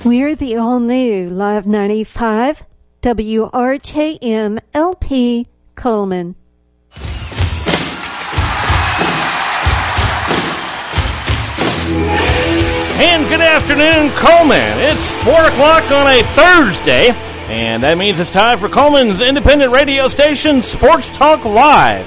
We're the all-new Live 95 WRJM LP Coleman. And good afternoon, Coleman. It's 4 o'clock on a Thursday, and that means it's time for Coleman's independent radio station, Sports Talk Live.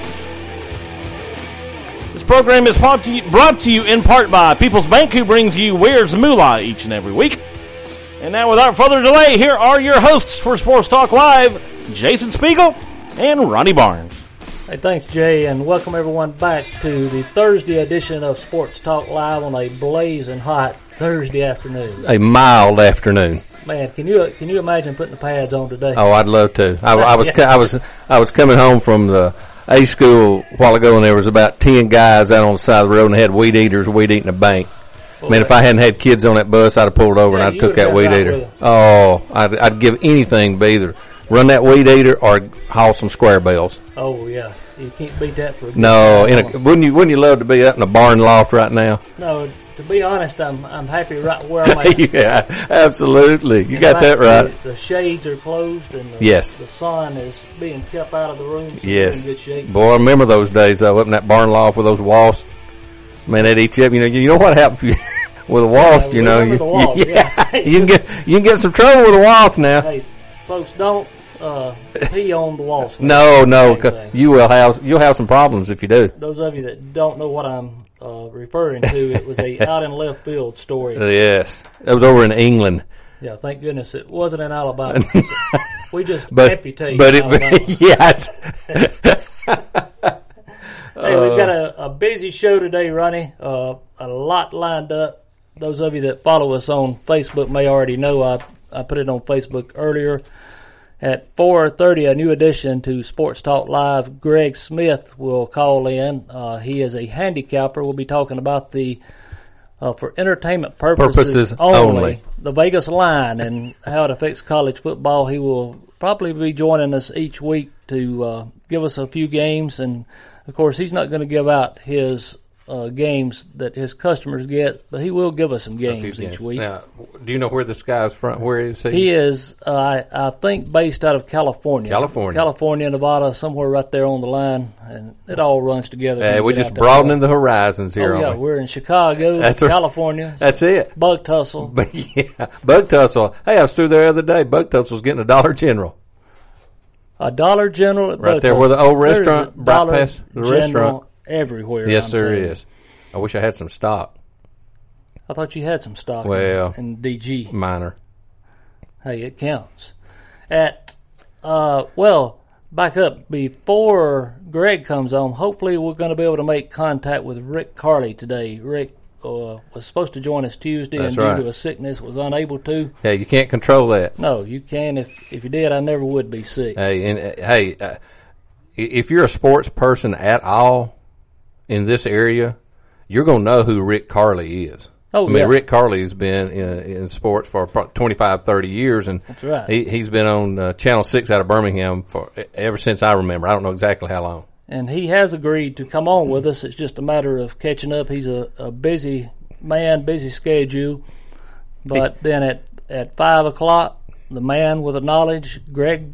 This program is brought to you in part by People's Bank, who brings you Where's Moolah each and every week. And now, without further delay, here are your hosts for Sports Talk Live, Jason Spiegel and Ronnie Barnes. Hey, thanks, Jay, and welcome everyone back to the Thursday edition of Sports Talk Live on a blazing hot Thursday afternoon. A mild afternoon. Man, can you imagine putting the pads on today? Oh, I'd love to. I was coming home from the A school a while ago, and there was about 10 guys out on the side of the road, and they had weed eaters weed eating a bank. Well, man, if I hadn't had kids on that bus, I'd have pulled over and I'd took that weed eater. Oh, I'd give anything to either run that weed eater or haul some square bells. Oh yeah, you can't beat that for a good No, wouldn't you love to be up in a barn loft right now? No, to be honest, I'm happy right where I'm at. Yeah, absolutely. You got that right. The shades are closed and the sun is being kept out of the room. So yes, in good shape. Boy, I remember those days though, up in that barn loft with those wasps. Man, they'd eat you up. You know what happened with a wasp? The wasp, you can get some trouble with a wasp now. Hey, folks, don't pee on the wasp. No, you'll have some problems if you do. Those of you that don't know what I'm referring to, it was a out in left field story. Yes, it was over in England. Yeah, thank goodness it wasn't in Alabama. We just amputate. But yes. Hey, we've got a busy show today, Ronnie. A lot lined up. Those of you that follow us on Facebook may already know I put it on Facebook earlier. At 4:30, a new addition to Sports Talk Live, Greg Smith will call in. He is a handicapper. We'll be talking about the for entertainment purposes only, the Vegas line and how it affects college football. He will probably be joining us each week to give us a few games, and of course, he's not going to give out his games that his customers get, but he will give us some games each week. Now, do you know where this guy's from? Where is he? He is, I think, based out of California. California, Nevada, somewhere right there on the line, and it all runs together. We're just broadening the horizons here. Oh, yeah, we're in Chicago, California. That's it. Bug Tussle. Bug Tussle. Hey, I was through there the other day. Bug Tussle's getting a Dollar General. A Dollar General at right there where the old restaurant, right past the restaurant. Everywhere. Yes, there is. I wish I had some stock. I thought you had some stock in DG. Minor. Hey, it counts. Back up. Before Greg comes on, hopefully we're going to be able to make contact with Rick Carley today. Rick was supposed to join us Tuesday, and due to a sickness was unable to. Yeah, you can't control that. No, you can. If you did, I never would be sick. Hey, if you're a sports person at all in this area, you're going to know who Rick Carley is. Oh, I mean, Rick Carley's been in sports for 25, 30 years, and that's right. He's been on Channel 6 out of Birmingham ever since I remember. I don't know exactly how long. And he has agreed to come on with us. It's just a matter of catching up. He's a busy man, busy schedule. But then at 5 o'clock, the man with the knowledge, Dan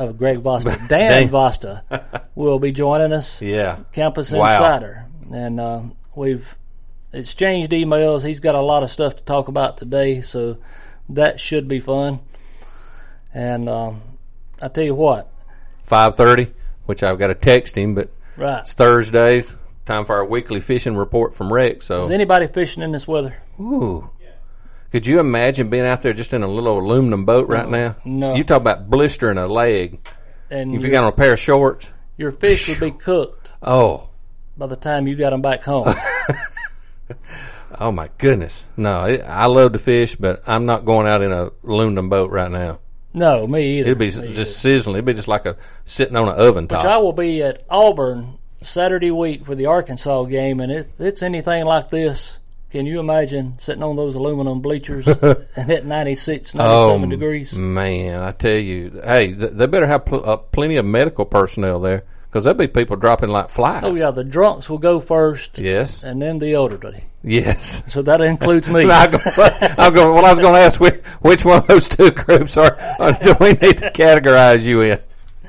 Vosta, will be joining us. Yeah. Campus Insider. And we've exchanged emails. He's got a lot of stuff to talk about today, so that should be fun. And I tell you what. 5:30, which I've got to text him, but it's Thursday, time for our weekly fishing report from Rick. So is anybody fishing in this weather? Ooh. Could you imagine being out there just in a little aluminum boat right now? No. You talk about blistering a leg. And if you got on a pair of shorts. Your fish would be cooked. Oh. By the time you got them back home. Oh, my goodness. No, I love to fish, but I'm not going out in a aluminum boat right now. No, me either. It'd be just sizzling. It'd be just like sitting on an oven top. Which I will be at Auburn Saturday week for the Arkansas game, and if it's anything like this, can you imagine sitting on those aluminum bleachers and at 96, 97 degrees? Man, I tell you, hey, they better have plenty of medical personnel there, Because there'll be people dropping like flies. Oh, yeah, the drunks will go first. Yes. And then the elderly. Yes. So that includes me. I was going to ask which one of those two groups do we need to categorize you in?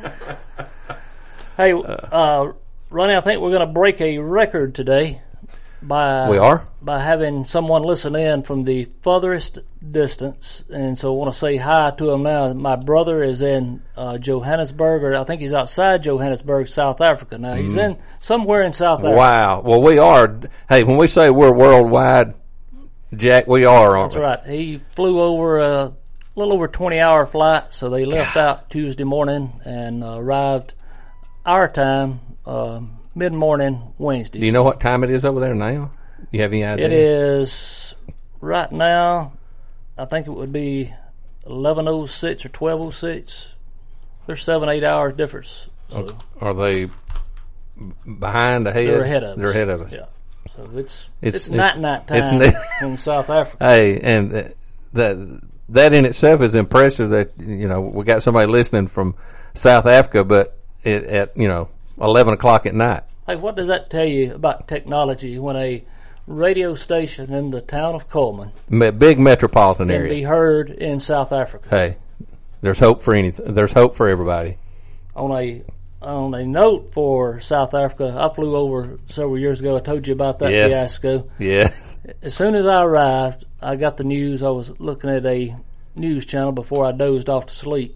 Hey, Ronnie, I think we're going to break a record today by having someone listen in from the furthest distance. And so I want to say hi to him now. My brother is in Johannesburg, or I think he's outside Johannesburg, South Africa. Now, he's in somewhere in South Africa. Wow. Well, we are. Hey, when we say we're worldwide, Jack, we are, aren't we? That's right. He flew over a little over 20-hour flight, so they left out Tuesday morning and arrived our time mid-morning Wednesday. Do you know what time it is over there now? You have any idea? It is right now, I think it would be 11:06 or 12:06. There's 7-8 hours difference. So are they behind, ahead? They're ahead of us. They're ahead of us. Yeah. So it's night time in South Africa. Hey, and that in itself is impressive that, we got somebody listening from South Africa, but at 11 o'clock at night. Hey, what does that tell you about technology when a radio station in the town of Coleman, big metropolitan can area, be heard in South Africa? Hey, there's hope for anything. There's hope for everybody. On a note for South Africa, I flew over several years ago. I told you about that fiasco. Yes. As soon as I arrived, I got the news. I was looking at a news channel before I dozed off to sleep.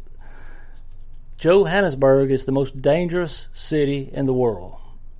Johannesburg is the most dangerous city in the world.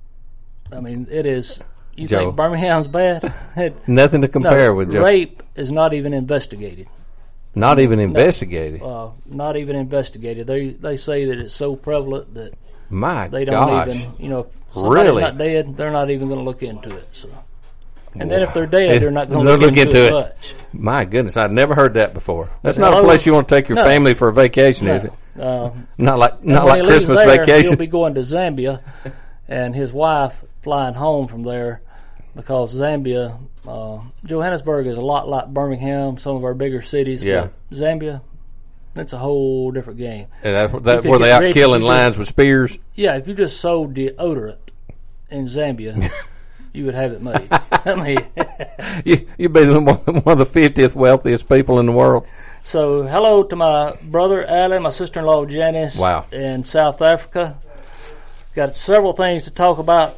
I mean, it is. You Joe. think Birmingham's bad? Nothing to compare with Joe. Rape is not even investigated. Not even investigated. Not even investigated. They say that it's so prevalent that they don't gosh. even. If somebody's not dead, they're not even going to look into it. So. And then if they're dead, they're not going to look into it much. My goodness, I'd never heard that before. That's not a place you want to take your family for a vacation, is it? Not like Christmas vacation. He'll be going to Zambia, and his wife flying home from there because Zambia, Johannesburg is a lot like Birmingham, some of our bigger cities. Yeah. But Zambia, that's a whole different game. And that's where they out killing lions with spears. Yeah, if you just sold deodorant in Zambia. You would have it made. I mean, you'd be one of the 50th wealthiest people in the world. So, hello to my brother Alan, my sister-in-law Janice, in South Africa. Got several things to talk about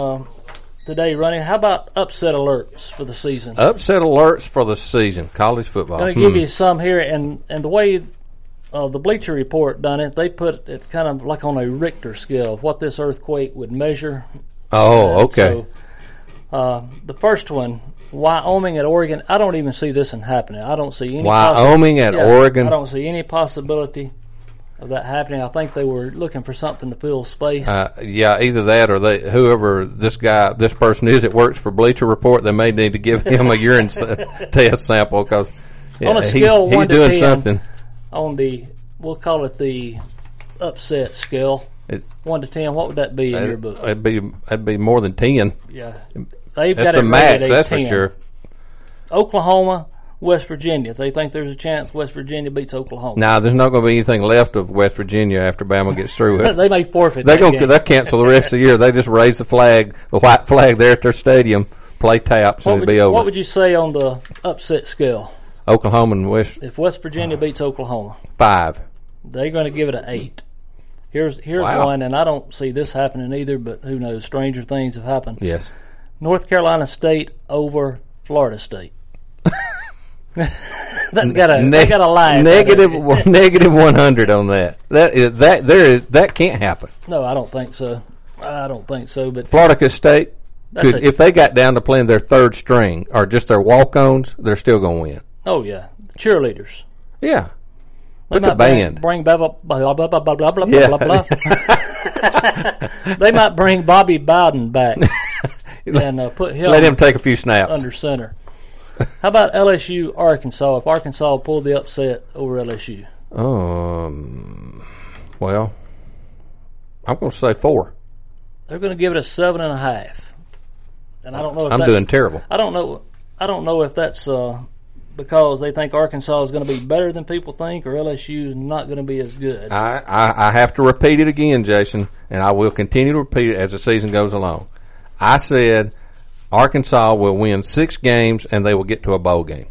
today, Ronnie. How about upset alerts for the season? Upset alerts for the season, college football. I'm going to give you some here, and the way the Bleacher Report done it, they put it kind of like on a Richter scale of what this earthquake would measure. Oh, okay. So, the first one, Wyoming at Oregon. I don't even see this one happening. I don't see any Wyoming at Oregon. I don't see any possibility of that happening. I think they were looking for something to fill space. Either that or whoever this person is that works for Bleacher Report, they may need to give him a urine test sample because on a scale of 1 he's to doing 10, something. On we'll call it the upset scale. 1 to 10, what would that be in your book? It'd be more than 10. Yeah, they've that's got it a match. At That's 10. for sure. Oklahoma, West Virginia. If they think there's a chance West Virginia beats Oklahoma. Nah, there's not going to be anything left of West Virginia after Bama gets through with it. They may forfeit. They'll cancel the rest of the year. They just raise the white flag there at their stadium, play taps, and it'll be over. What would you say on the upset scale? Oklahoma and West. If West Virginia beats Oklahoma, 5. They're going to give it an 8. Here's wow. one, and I don't see this happening either, but who knows? Stranger things have happened. Yes. North Carolina State over Florida State. They got a line. Negative 100 on that. That can't happen. No, I don't think so. But Florida State, if they got down to playing their third string or just their walk-ons, they're still going to win. Oh yeah, cheerleaders. Yeah. They might bring blah blah blah blah blah blah blah blah blah blah. They might bring Bobby Bowden back and put him. Let him take a few snaps under center. How about LSU Arkansas? If Arkansas pulled the upset over LSU, well, I'm going to say 4. They're going to give it a 7.5. And I don't know if I'm doing terrible. I don't know if that's because they think Arkansas is going to be better than people think, or LSU is not going to be as good? I have to repeat it again, Jason, and I will continue to repeat it as the season goes along. I said Arkansas will win 6 games and they will get to a bowl game.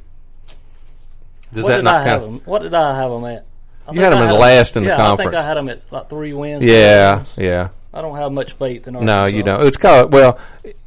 What did I have them at? You had them in the last in the conference. I think I had them at like 3 wins. Yeah. I don't have much faith in Arkansas. No, you don't. It's called, well,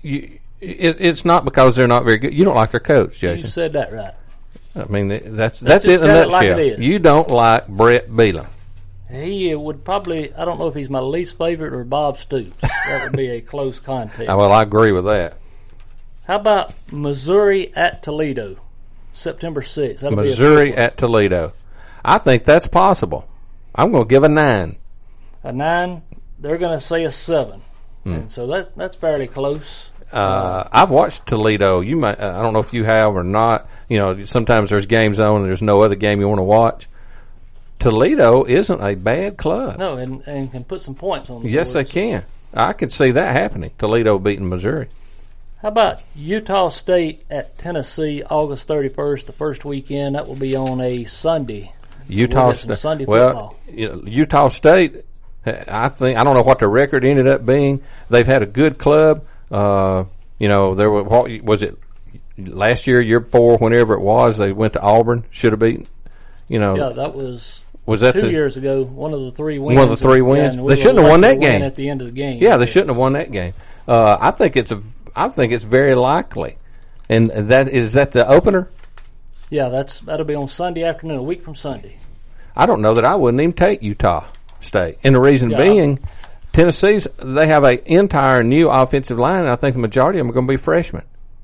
it's not because they're not very good. You don't like their coach, Jason. You said that right. I mean, that's it in a nutshell. Like it is. You don't like Brett Bielema. He would probably, I don't know if he's my least favorite or Bob Stoops. That would be a close contest. Well, I agree with that. How about Missouri at Toledo, September 6th? That'll Missouri at Toledo. I think that's possible. I'm going to give a 9. A 9? They're going to say a 7. And so that's fairly close. I've watched Toledo. You might, I don't know if you have or not. You know, sometimes there's games on and there's no other game you want to watch. Toledo isn't a bad club. No, and can put some points on the Yes, board. they can. I could see that happening. Toledo beating Missouri. How about Utah State at Tennessee, August 31st, the first weekend? That will be on a Sunday. Utah State. Sunday football. Well, Utah State, I don't know what the record ended up being. They've had a good club. You know, there was it last year before, whenever it was, they went to Auburn, should have beaten. You know, yeah, that was that 2 years ago. One of the 3 wins. One of the 3 wins. Yeah, they shouldn't have won that game at the end of the game. Yeah, they shouldn't have won that game. I think it's very likely, and that is that the opener. Yeah, that'll be on Sunday afternoon, a week from Sunday. I don't know that I wouldn't even take Utah State, and the reason being, Tennessee's they have an entire new offensive line, and I think the majority of them are going to be freshmen.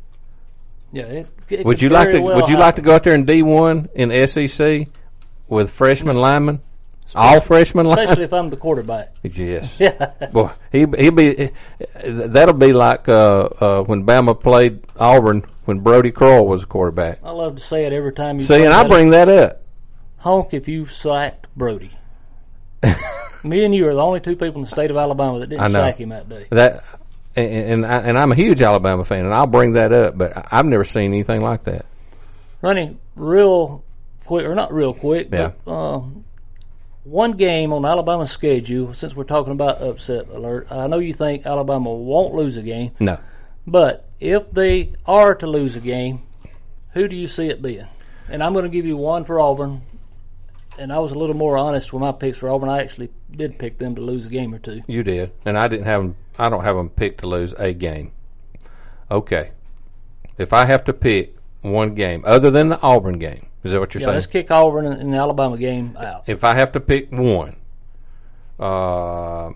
Yeah, it would you like to go out there in D1 in SEC with freshman linemen, all freshman linemen? Especially if I'm the quarterback. Yes. Yeah. Boy, that'll be like when Bama played Auburn when Brody Crowell was a quarterback. I love to say it every time you see, and I bring that up. Honk if you sacked Brody. Me and you are the only 2 people in the state of Alabama that didn't sack him that day. And I'm a huge Alabama fan, and I'll bring that up, but I've never seen anything like that. Running real quick, or not real quick, but one game on Alabama's schedule, since we're talking about upset alert, I know you think Alabama won't lose a game. No. But if they are to lose a game, who do you see it being? And I'm going to give you one for Auburn. And I was a little more honest with my picks for Auburn. I actually did pick them to lose a game or 2. You did, and I didn't have them. I don't have them picked to lose a game. Okay, if I have to pick one game other than the Auburn game, is that what you're saying? Let's kick Auburn and the Alabama game out. If I have to pick one, I'm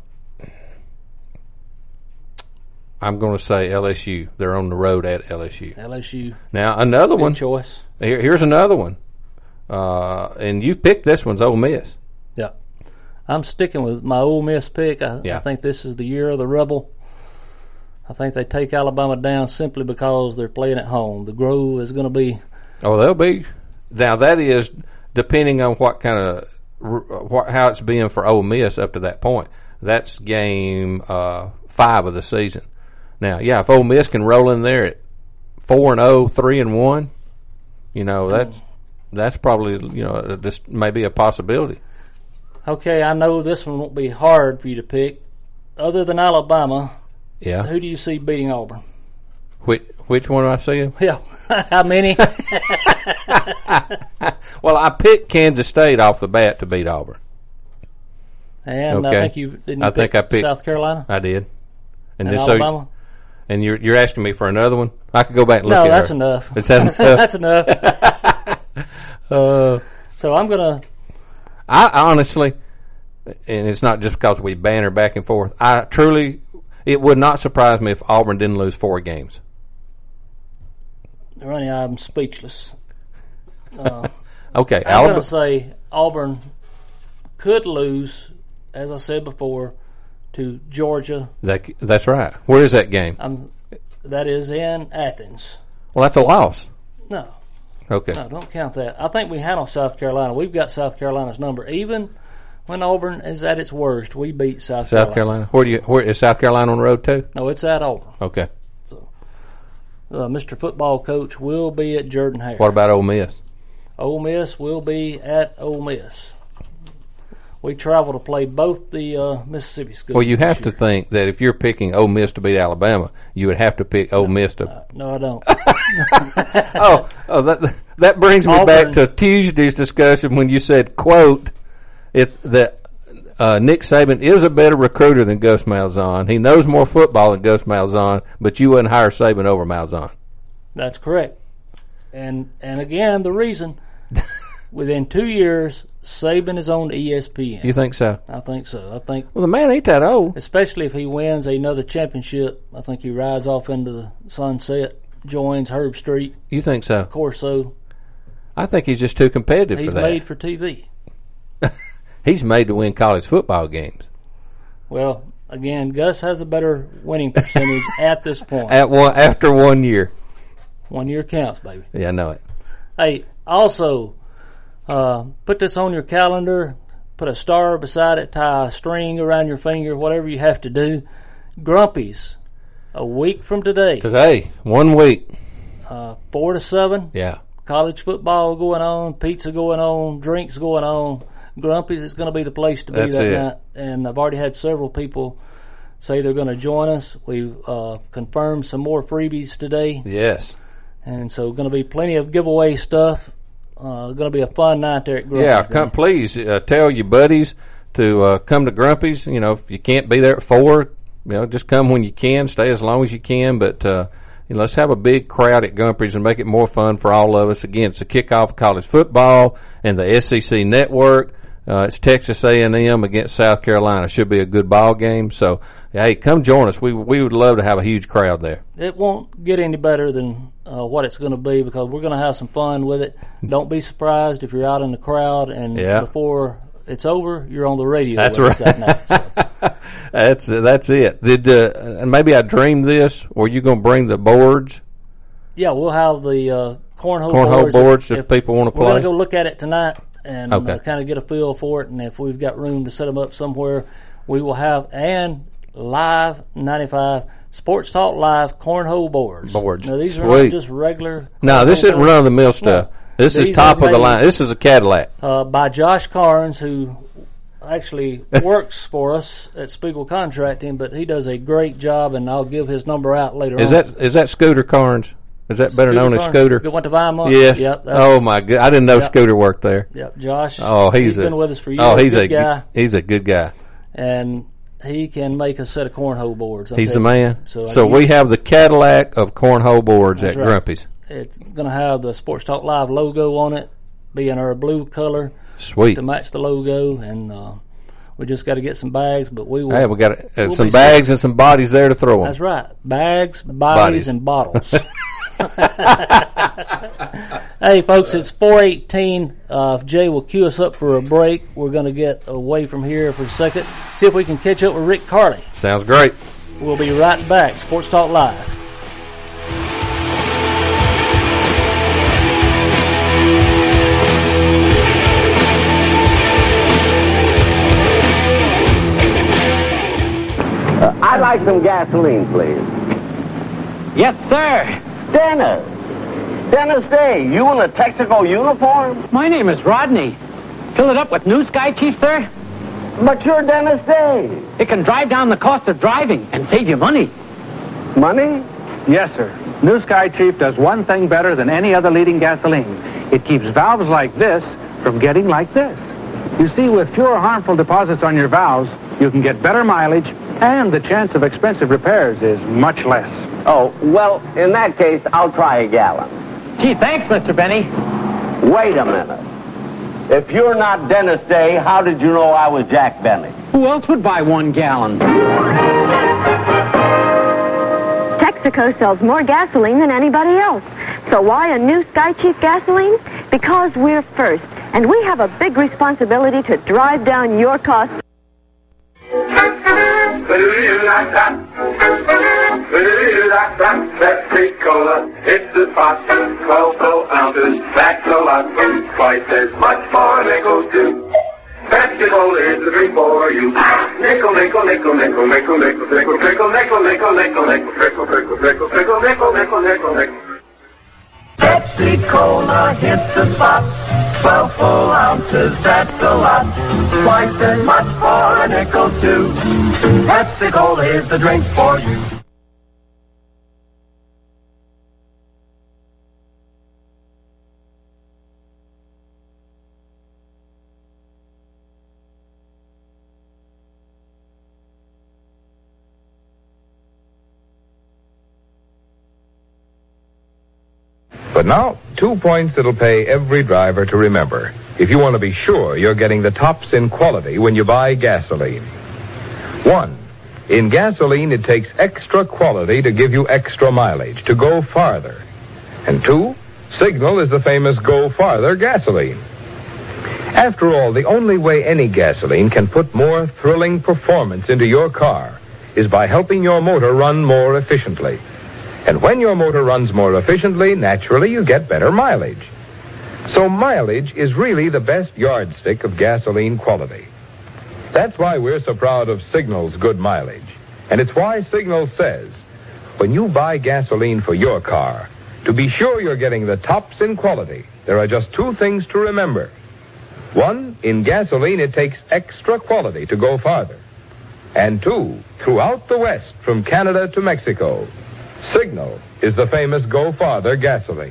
going to say LSU. They're on the road at LSU. LSU. Now another one. Choice. Here's another one. And you've picked this one's Ole Miss. Yeah. I'm sticking with my Ole Miss pick. I think this is the year of the Rebel. I think they take Alabama down simply because they're playing at home. The Grove is going to be... Oh, they'll be. Now, that is depending on what kind of... how it's been for Ole Miss up to that point. That's game 5 of the season. Now, yeah, if Ole Miss can roll in there at 4-0, 3-1, you know, that's probably, you know, this may be a possibility. Okay, I know this one won't be hard for you to pick. Other than Alabama, who do you see beating Auburn? Which one do I see? Yeah, how many? Well, I picked Kansas State off the bat to beat Auburn. And I think you didn't. I picked South Carolina. I did. And Alabama. And you're asking me for another one? I could go back and look at her. No, that's enough. Is that enough? That's enough. So I'm gonna. I honestly, and it's not just because we banter back and forth. It would not surprise me if Auburn didn't lose 4 games. Ronnie, I'm speechless. Okay, I'm going to say Auburn could lose, as I said before, to Georgia. That's right. Where is that game? That is in Athens. Well, that's a loss. No. Okay. No, don't count that. I think we handle South Carolina. We've got South Carolina's number. Even when Auburn is at its worst, we beat South Carolina. Where is South Carolina on the road too? No, it's at Auburn. Okay. So, Mr. Football Coach will be at Jordan-Hare. What about Ole Miss? Ole Miss will be at Ole Miss. We travel to play both the Mississippi schools. Well, you have to think that if you're picking Ole Miss to beat Alabama, you would have to pick Ole Miss to. No, I don't. That brings me back to Tuesday's discussion when you said, quote, it's that Nick Saban is a better recruiter than Gus Malzahn. He knows more football than Gus Malzahn, but you wouldn't hire Saban over Malzahn. That's correct. And again, the reason, within 2 years, Saban is on ESPN. You think so? I think so. I think. Well, the man ain't that old. Especially if he wins another championship, I think he rides off into the sunset, joins Herb Street. You think so? Of course so. I think he's just too competitive for that. He's made for TV. He's made to win college football games. Well, again, Gus has a better winning percentage at this point. After 1 year. 1 year counts, baby. Yeah, I know it. Hey, also, put this on your calendar. Put a star beside it. Tie a string around your finger. Whatever you have to do. Grumpy's, a week from today. Today, 1 week. 4 to 7. Yeah. College football going on. Pizza going on. Drinks going on. Grumpy's is going to be the place to be that night. And I've already had several people say they're going to join us. We've confirmed some more freebies today. Yes. And so going to be plenty of giveaway stuff. Going to be a fun night there at Grumpy's. Yeah, please tell your buddies to come to Grumpy's. You know, if you can't be there at 4, just come when you can. Stay as long as you can. But let's have a big crowd at Grumpy's and make it more fun for all of us. Again, it's the kickoff of college football and the SEC network. It's Texas A&M against South Carolina. Should be a good ball game. So, hey, come join us. We would love to have a huge crowd there. It won't get any better than what it's going to be because we're going to have some fun with it. Don't be surprised if you're out in the crowd and before it's over, you're on the radio. That's with us right. That night, so. That's it. And maybe I dreamed this. Or you going to bring the boards? Yeah, we'll have the cornhole boards if people want to play. We're going to go look at it tonight and okay. kind of get a feel for it. And if we've got room to set them up somewhere, we will have Live 95 Sports Talk Live cornhole boards. Now these are not just regular. No, this isn't run of the mill stuff. No, this is top of the line. This is a Cadillac. By Josh Carnes, who actually works for us at Spiegel Contracting, but he does a great job, and I'll give his number out later on. Is that Scooter Carnes? Is that better known as Scooter? Went to Weimar? Yes. Yep, oh my God! I didn't know Scooter worked there. Yep, Josh. Oh, he's been with us for years. Oh, he's a good guy. He's a good guy. And he can make a set of cornhole boards. He's the man. So we have the Cadillac of cornhole boards at Grumpy's. It's going to have the Sports Talk Live logo on it, being our blue color. Sweet. To match the logo, and we just got to get some bags, but we will. Hey, we got some bags and some bodies there to throw them. That's right. Bags, bodies. And bottles. Hey, folks, it's 4:18. If Jay will cue us up for a break, we're going to get away from here for a second. See if we can catch up with Rick Carley. Sounds great. We'll be right back. Sports Talk Live. I'd like some gasoline, please. Yes, sir. Dennis Day, you in a Texaco uniform? My name is Rodney. Fill it up with New Sky, Chief, sir? But you're Dennis Day. It can drive down the cost of driving and save you money. Money? Yes, sir. New Sky Chief does one thing better than any other leading gasoline. It keeps valves like this from getting like this. You see, with fewer harmful deposits on your valves, you can get better mileage, and the chance of expensive repairs is much less. Oh, well, in that case, I'll try a gallon. Gee, thanks, Mr. Benny. Wait a minute. If you're not Dennis Day, how did you know I was Jack Benny? Who else would buy 1 gallon? Texaco sells more gasoline than anybody else. So why a New Sky Chief gasoline? Because we're first, and we have a big responsibility to drive down your costs. Pepsi-Cola, it's the pot, 12 ounces, that's a lot, twice as much for nickel too. Pepsi-Cola is the drink for you. Nickel, nickel, nickel, nickel, nickel, nickel, nickel, nickel, nickel, nickel, nickel, nickel, nickel, nickel, nickel, nickel, nickel, nickel, nickel. Pepsi-Cola hits the spot. 12 full ounces, that's a lot. Twice as much for a nickel, too. Pepsi-Cola is the drink for you. But now, 2 points that'll pay every driver to remember if you want to be sure you're getting the tops in quality when you buy gasoline. 1. In gasoline, it takes extra quality to give you extra mileage, to go farther. And 2, Signal is the famous Go Farther gasoline. After all, the only way any gasoline can put more thrilling performance into your car is by helping your motor run more efficiently. And when your motor runs more efficiently, naturally you get better mileage. So mileage is really the best yardstick of gasoline quality. That's why we're so proud of Signal's good mileage. And it's why Signal says, when you buy gasoline for your car, to be sure you're getting the tops in quality, there are just 2 things to remember. 1, in gasoline it takes extra quality to go farther. And 2, throughout the West, from Canada to Mexico, Signal is the famous Go Farther gasoline.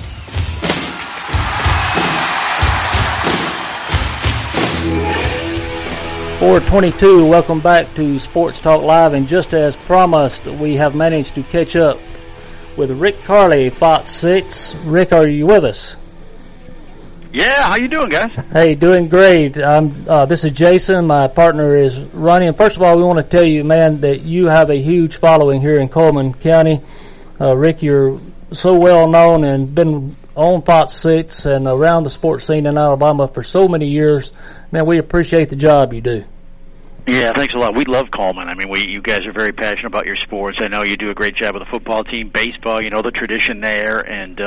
.422, welcome back to Sports Talk Live, and just as promised, we have managed to catch up with Rick Carly, Fox 6. Rick, are you with us? Yeah, how you doing, guys? Hey, doing great. This is Jason. My partner is Ronnie. And first of all, we want to tell you, man, that you have a huge following here in Coleman County. Rick, you're so well known and been on Fox 6 and around the sports scene in Alabama for so many years. Man, we appreciate the job you do. Yeah, thanks a lot. We love Coleman. I mean, you guys are very passionate about your sports. I know you do a great job with the football team, baseball, you know, the tradition there. And,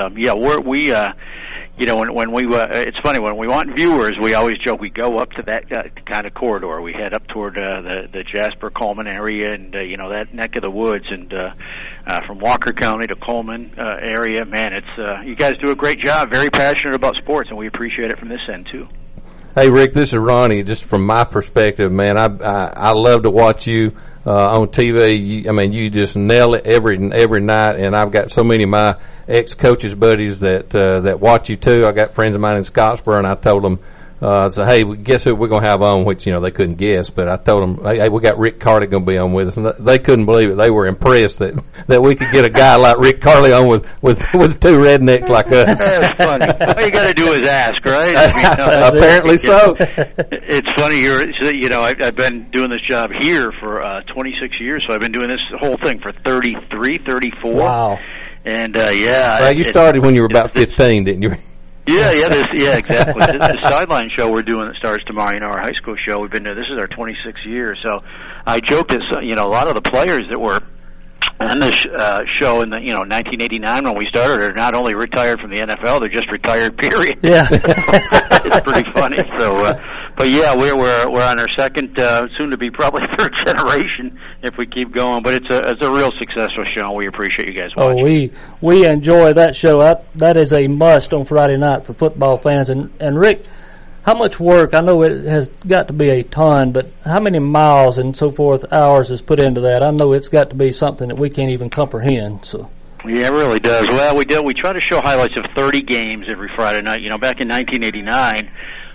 you know, when we it's funny, when we want viewers, we always joke we go up to that kind of corridor. We head up toward the Jasper Coleman area and you know, that neck of the woods, and from Walker County to Coleman area. Man, it's you guys do a great job. Very passionate about sports, and we appreciate it from this end too. Hey, Rick, this is Ronnie. Just from my perspective, man, I love to watch you on TV. You just nail it every night, and I've got so many of my ex-coaches buddies that watch you too. I got friends of mine in Scottsboro, and I told them, hey, guess who we're going to have on, which, you know, they couldn't guess, but I told them, hey, we got Rick Carly going to be on with us, and they couldn't believe it. They were impressed that we could get a guy like Rick Carly on with 2 rednecks like us. That's funny. All you got to do is ask, right? Apparently so. It's funny, you know, I've been doing this job here for 26 years, so I've been doing this whole thing for 33, 34. Wow. And, Well, you started when you were about 15, didn't you? Yeah, exactly. The sideline show we're doing that starts tomorrow, you know, our high school show. We've been there. This is our 26th year. So I joked that, you know, a lot of the players that were on this show in the, you know, 1989 when we started are not only retired from the NFL, they're just retired, period. Yeah. It's pretty funny. So, but yeah, we're on our second, soon to be probably 3rd generation if we keep going. But it's a real successful show. We appreciate you guys watching. Oh, we enjoy that show. That is a must on Friday night for football fans. And Rick, how much work, I know it has got to be a ton, but how many miles and so forth, hours is put into that? I know it's got to be something that we can't even comprehend. So. Yeah, it really does. Well, we try to show highlights of 30 games every Friday night. You know, back in 1989,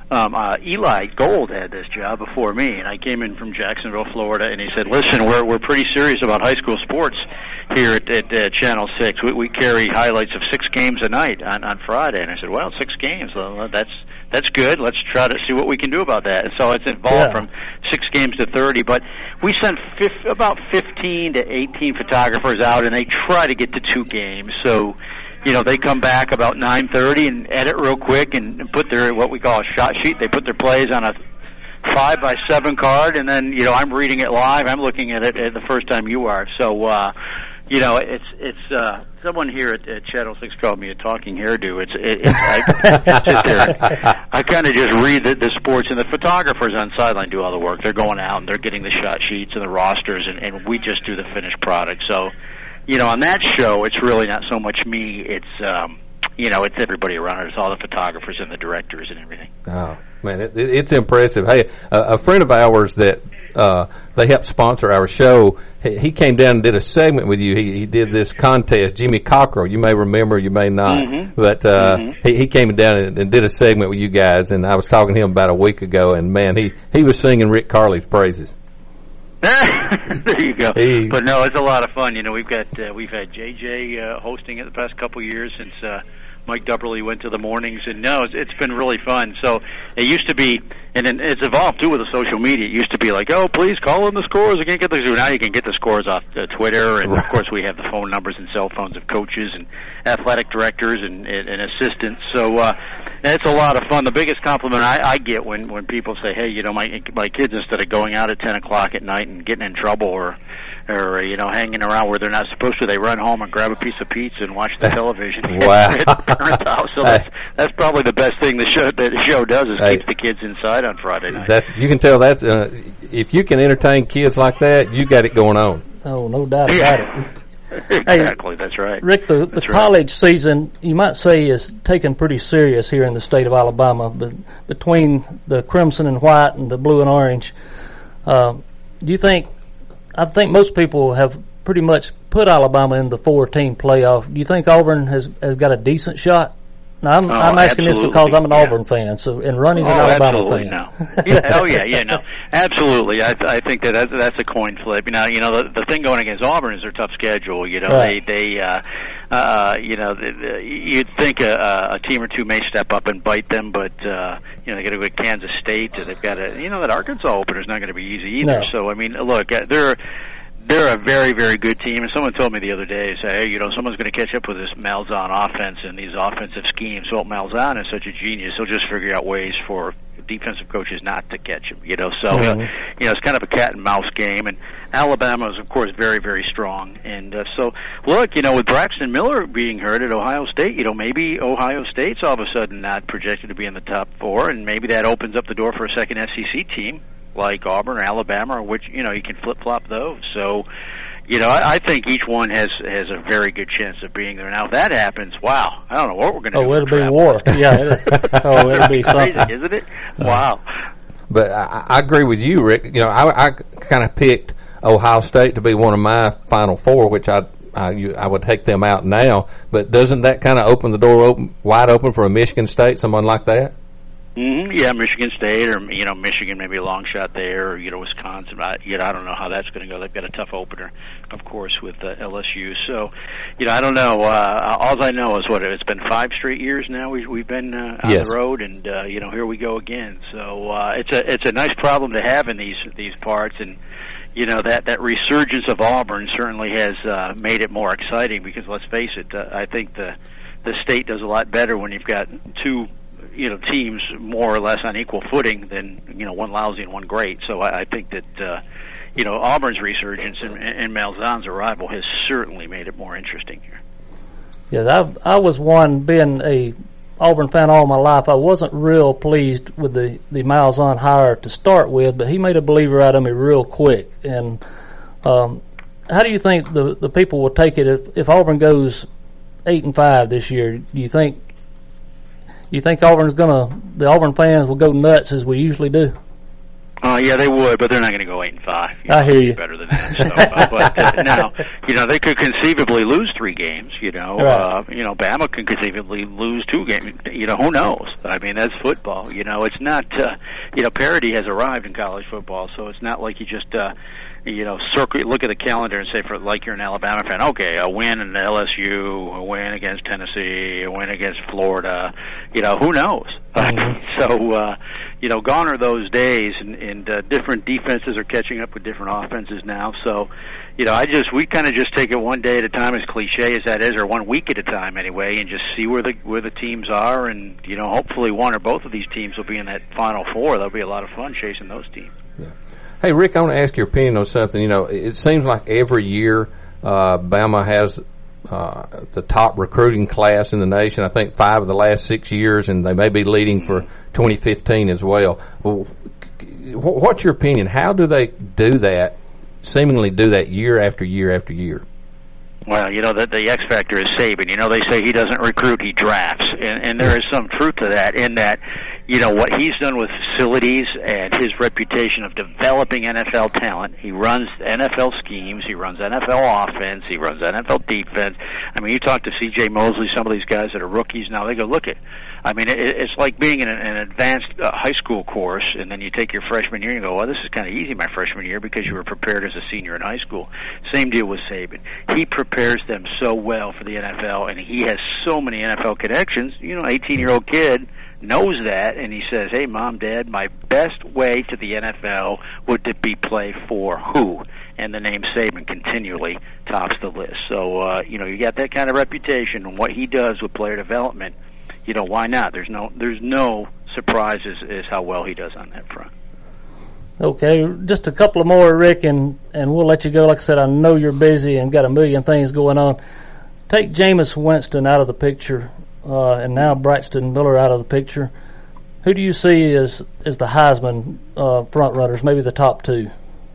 Eli Gold had this job before me, and I came in from Jacksonville, Florida, and he said, listen, we're pretty serious about high school sports here at Channel 6. We carry highlights of 6 games a night on Friday. And I said, well, 6 games, well, that's good. Let's try to see what we can do about that. And so it's evolved from 6 games to 30. But we sent about 15 to 18 photographers out, and they try to get to 2 games. So, you know, they come back about 9:30 and edit real quick and put their, what we call a shot sheet. They put their plays on a 5x7 card, and then, you know, I'm reading it live. I'm looking at it the first time you are. So, you know, it's someone here at Channel 6 called me a talking hairdo. I sit there. I kind of just read the sports, and the photographers on sideline do all the work. They're going out and they're getting the shot sheets and the rosters, and we just do the finished product. So, you know, on that show, it's really not so much me. It's it's everybody around it. It's all the photographers and the directors and everything. Oh, man, it's impressive. Hey, a friend of ours that they helped sponsor our show, he came down and did a segment with you. He did this contest, Jimmy Cockrell. You may remember, you may not. Mm-hmm. But he came down and did a segment with you guys, and I was talking to him about a week ago, and, man, he was singing Rick Carley's praises. There you go. But no, it's a lot of fun. We've had JJ hosting it the past couple of years since Mike Dupperly went to the mornings, and no, it's been really fun. So it used to be, and then it's evolved too with the social media. It used to be like, oh, please call in the scores. I can't get the scores. Now you can get the scores off Twitter, and of course we have the phone numbers and cell phones of coaches and athletic directors and assistants. So it's a lot of fun. The biggest compliment I get when people say, hey, my kids, instead of going out at 10 o'clock at night and getting in trouble or hanging around where they're not supposed to, they run home and grab a piece of pizza and watch the television. Wow. So that's probably the best thing the show does is keeps the kids inside on Friday night. You can tell that's if you can entertain kids like that, you got it going on. Oh, no doubt about it. Exactly, that's right. Rick, the college season, you might say, is taken pretty serious here in the state of Alabama. But between the crimson and white and the blue and orange, do you think? I think most people have pretty much put Alabama in the 4-team playoff. Do you think Auburn has got a decent shot? Now, I'm asking this because I'm an Auburn fan, and Ronnie's an Alabama fan. No. Absolutely. I think that's a coin flip. The thing going against Auburn is their tough schedule. Right. You'd think a team or two may step up and bite them, but they got to go to Kansas State. They've got that Arkansas opener is not going to be easy either. No. So look, they're a very, very good team. And someone told me the other day, someone's going to catch up with this Malzahn offense and these offensive schemes. Well, Malzahn is such a genius; he'll just figure out ways for defensive coaches not to catch him. So it's kind of a cat and mouse game. And Alabama is, of course, very, very strong. And so, look, with Braxton Miller being hurt at Ohio State, maybe Ohio State's all of a sudden not projected to be in the top 4, and maybe that opens up the door for a second SEC team like Auburn or Alabama, which you can flip-flop those. So, I think each one has a very good chance of being there. Now, if that happens, wow, I don't know what we're going to do. Oh, it'll be war. Yeah. It'll be something. Crazy, isn't it? Wow. But I agree with you, Rick. I kind of picked Ohio State to be one of my Final Four, which I would take them out now. But doesn't that kind of open the door wide open for a Michigan State, someone like that? Mm-hmm. Yeah, Michigan State or Michigan, maybe a long shot there, or Wisconsin. I don't know how that's going to go. They've got a tough opener, of course, with LSU. So, I don't know. All I know is it's been 5 straight years now. We've been on the road, and here we go again. So it's a nice problem to have in these parts, and that resurgence of Auburn certainly has made it more exciting because let's face it, I think the state does a lot better when you've got two teams more or less on equal footing than, one lousy and one great. So I think that, Auburn's resurgence and Malzahn's arrival has certainly made it more interesting here. Yeah, I was being a Auburn fan all my life. I wasn't real pleased with the Malzahn hire to start with, but he made a believer out of me real quick. And how do you think the people will take it if Auburn goes 8-5 this year? Do you think the Auburn fans will go nuts as we usually do? Yeah, they would, but they're not going to go 8-5. I hear you. Better than that. So, but now, they could conceivably lose 3 games. Right. Bama can conceivably lose 2 games. Who knows? I mean, that's football. It's not. Parity has arrived in college football, so it's not like you just. Look at the calendar and say, like you're an Alabama fan, okay, a win in LSU, a win against Tennessee, a win against Florida, who knows? So, gone are those days, and different defenses are catching up with different offenses now. So, we kind of just take it one day at a time, as cliche as that is, or 1 week at a time anyway, and just see where the teams are, and hopefully one or both of these teams will be in that Final Four. That'll be a lot of fun chasing those teams. Yeah. Hey, Rick, I want to ask your opinion on something. It seems like every year Bama has the top recruiting class in the nation. I think 5 of the last 6 years, and they may be leading for 2015 as well. What's your opinion? How do they seemingly do that year after year after year? Well, the X factor is Saban. They say he doesn't recruit, he drafts. And there is some truth to that in that, what he's done with facilities and his reputation of developing NFL talent. He runs NFL schemes, he runs NFL offense, he runs NFL defense. I mean, you talk to C.J. Mosley, some of these guys that are rookies now, they go, look at, I mean, it's like being in an advanced high school course, and then you take your freshman year and you go, well, this is kind of easy my freshman year because you were prepared as a senior in high school. Same deal with Saban. He prepares them so well for the NFL, and he has so many NFL connections. 18-year-old kid knows that, and he says, hey, Mom, Dad, my best way to the NFL would to be play for who? And the name Saban continually tops the list. So, you got that kind of reputation, and what he does with player development, why not? There's no surprises as how well he does on that front. Okay, just a couple of more, Rick, and we'll let you go. Like I said, I know you're busy and got a million things going on. Take Jameis Winston out of the picture, and now Braxton Miller out of the picture. Who do you see as the Heisman front runners, maybe the top two?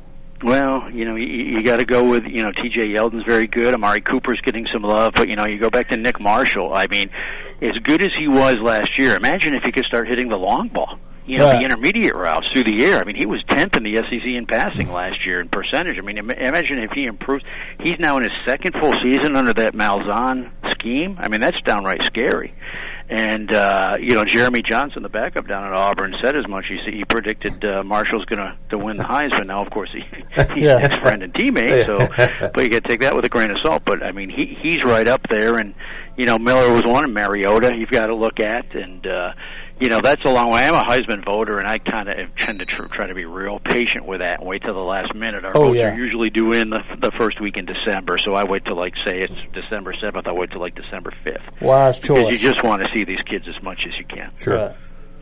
Well, you got to go with, T.J. Yeldon's very good. Amari Cooper's getting some love. But, you go back to Nick Marshall. I mean, as good as he was last year, imagine if he could start hitting the long ball. The intermediate routes through the air. I mean, he was 10th in the SEC in passing last year in percentage. I mean, imagine if he improves. He's now in his second full season under that Malzahn scheme. I mean, that's downright scary. And, Jeremy Johnson, the backup down at Auburn, said as much. He predicted Marshall's going to win the Heisman. Now, of course, he's his friend and teammate, but you got to take that with a grain of salt. But, I mean, he's right up there. And, Miller was one, and Mariota you've got to look at. And, that's a long way. I'm a Heisman voter, and I kind of tend to try to be real patient with that and wait till the last minute. Our votes are usually due in the first week in December, so I wait till, say it's December 7th. I wait till, December 5th. Wise choice. Because you just want to see these kids as much as you can. Sure.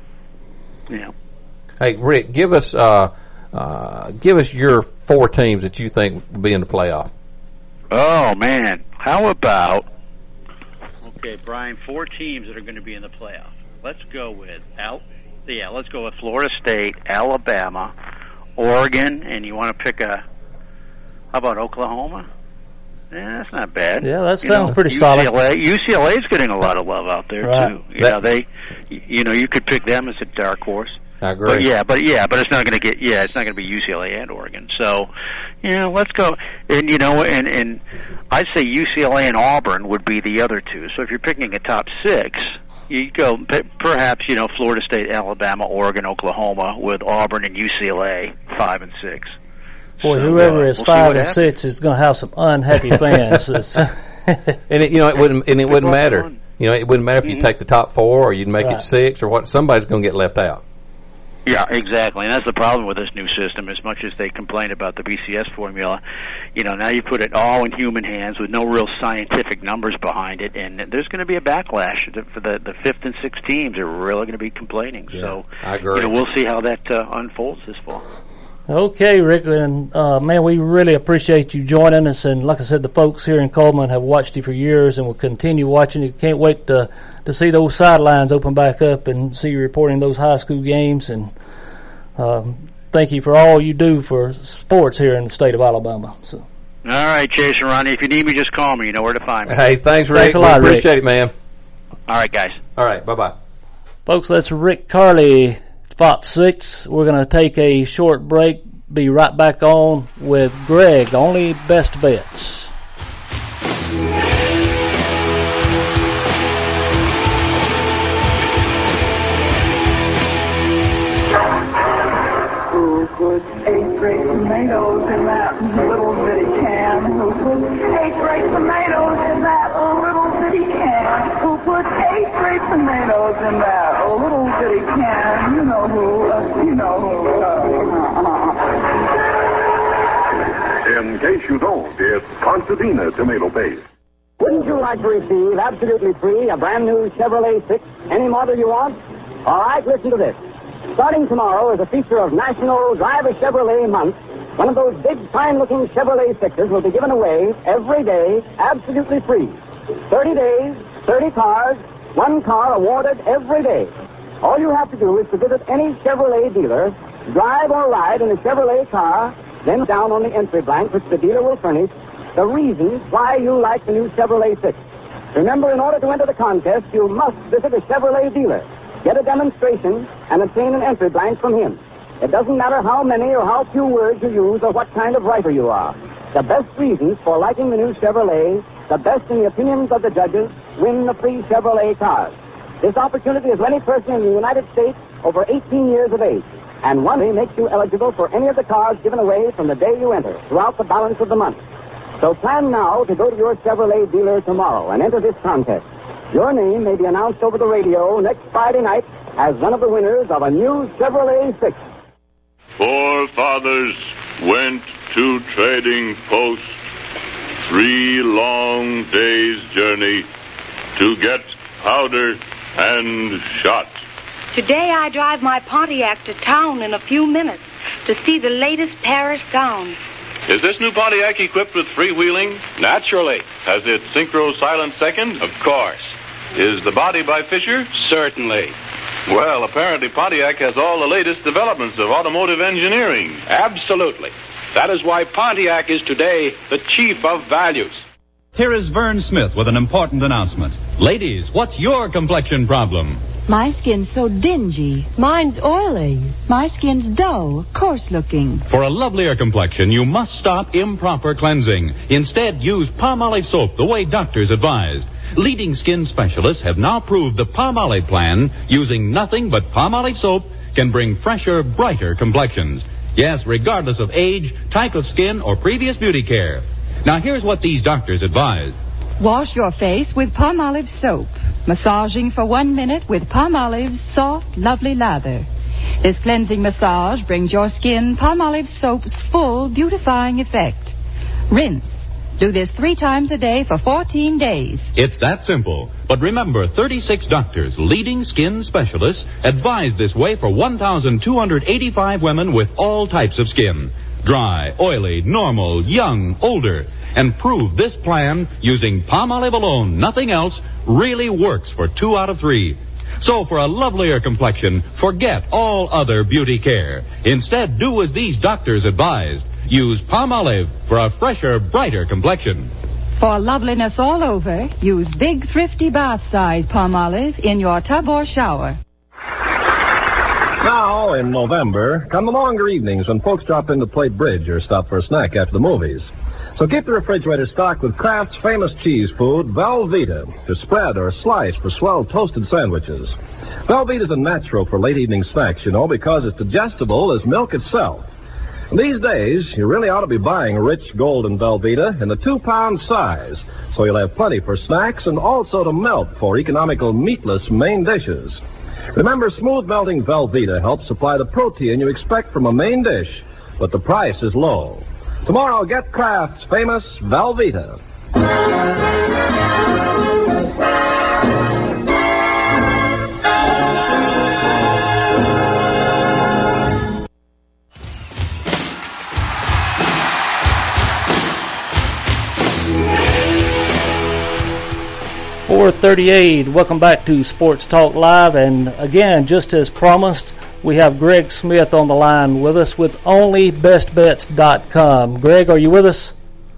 Yeah. Hey, Rick, give us your four teams that you think will be in the playoff. Oh, man. How about, Brian, four teams that are going to be in the playoff. Let's go with Florida State, Alabama, Oregon, and you want to pick how about Oklahoma? Yeah, that's not bad. Yeah, that sounds pretty solid. UCLA is getting a lot of love out there too. You could pick them as a dark horse. I agree. But it's not going to it's not going to be UCLA and Oregon. So, let's go. And and I'd say UCLA and Auburn would be the other two. So if you're picking a top six, you go perhaps Florida State, Alabama, Oregon, Oklahoma, with Auburn and UCLA 5 and 6. Boy, whoever is 5 and 6 is going to have some unhappy fans. And it wouldn't matter. It wouldn't matter if you take the top four or you'd make it 6 or what. Somebody's going to get left out. Yeah, exactly, and that's the problem with this new system. As much as they complain about the BCS formula, now you put it all in human hands with no real scientific numbers behind it, and there's going to be a backlash for the 5th and 6th teams. Are really going to be complaining. Yeah, so I agree. We'll see how that unfolds this fall. Okay, Rick, and man, we really appreciate you joining us. And like I said, the folks here in Coleman have watched you for years and will continue watching you. Can't wait to see those sidelines open back up and see you reporting those high school games. And thank you for all you do for sports here in the state of Alabama. So. All right, Jason, Ronnie, if you need me, just call me. You know where to find me. Hey, thanks, Rick. Thanks a lot, we appreciate Rick. it, man. All right, guys. All right, bye-bye. Folks, that's Rick Carly, Fox 6. We're going to take a short break. Be right back on with Greg, Only Best Bets. Who put 8 great tomatoes in that little bitty can? Who put 8 great tomatoes in that little bitty can? Who put 8 great tomatoes in that little bitty can? You know who, In case you don't, it's Contadina tomato paste. Wouldn't you like to receive absolutely free a brand new Chevrolet 6, any model you want? All right, listen to this. Starting tomorrow is a feature of National Drive a Chevrolet Month. One of those big, fine-looking Chevrolet 6s will be given away every day, absolutely free. 30 days, 30 cars, 1 car awarded every day. All you have to do is to visit any Chevrolet dealer, drive or ride in a Chevrolet car, then down on the entry blank, which the dealer will furnish, the reasons why you like the new Chevrolet 6. Remember, in order to enter the contest, you must visit a Chevrolet dealer, get a demonstration, and obtain an entry blank from him. It doesn't matter how many or how few words you use or what kind of writer you are. The best reasons for liking the new Chevrolet, the best in the opinions of the judges, win the free Chevrolet cars. This opportunity is for any person in the United States over 18 years of age. And one makes you eligible for any of the cars given away from the day you enter throughout the balance of the month. So plan now to go to your Chevrolet dealer tomorrow and enter this contest. Your name may be announced over the radio next Friday night as one of the winners of a new Chevrolet 6. Forefathers went to trading post 3 long days' journey to get powder and shot. Today I drive my Pontiac to town in a few minutes to see the latest Paris gown. Is this new Pontiac equipped with freewheeling? Naturally. Has it synchro silent second? Of course. Is the body by Fisher? Certainly. Well, apparently Pontiac has all the latest developments of automotive engineering. Absolutely. That is why Pontiac is today the chief of values. Here is Vern Smith with an important announcement. Ladies, what's your complexion problem? My skin's so dingy. Mine's oily. My skin's dull, coarse-looking. For a lovelier complexion, you must stop improper cleansing. Instead, use Palmolive soap the way doctors advised. Leading skin specialists have now proved the Palmolive plan, using nothing but Palmolive soap, can bring fresher, brighter complexions. Yes, regardless of age, type of skin, or previous beauty care. Now, here's what these doctors advise. Wash your face with Palmolive soap. Massaging for 1 minute with Palmolive's soft, lovely lather. This cleansing massage brings your skin Palmolive soap's full beautifying effect. Rinse. Do this 3 times a day for 14 days. It's that simple. But remember, 36 doctors, leading skin specialists, advise this way for 1,285 women with all types of skin. Dry, oily, normal, young, older. And prove this plan, using Palmolive alone, nothing else, really works for 2 out of 3. So for a lovelier complexion, forget all other beauty care. Instead, do as these doctors advised. Use Palmolive for a fresher, brighter complexion. For loveliness all over, use big, thrifty bath-size Palmolive in your tub or shower. Now, in November, come the longer evenings when folks drop in to play bridge or stop for a snack after the movies. So keep the refrigerator stocked with Kraft's famous cheese food, Velveeta, to spread or slice for swell toasted sandwiches. Velveeta's a natural for late evening snacks, you know, because it's digestible as milk itself. And these days, you really ought to be buying rich golden Velveeta in the 2-pound size, so you'll have plenty for snacks and also to melt for economical meatless main dishes. Remember, smooth melting Velveeta helps supply the protein you expect from a main dish, but the price is low. Tomorrow, get Kraft's famous Velveeta. 4:38. Welcome back to Sports Talk Live. And again, just as promised, we have Greg Smith on the line with us with OnlyBestBets.com. Greg, are you with us?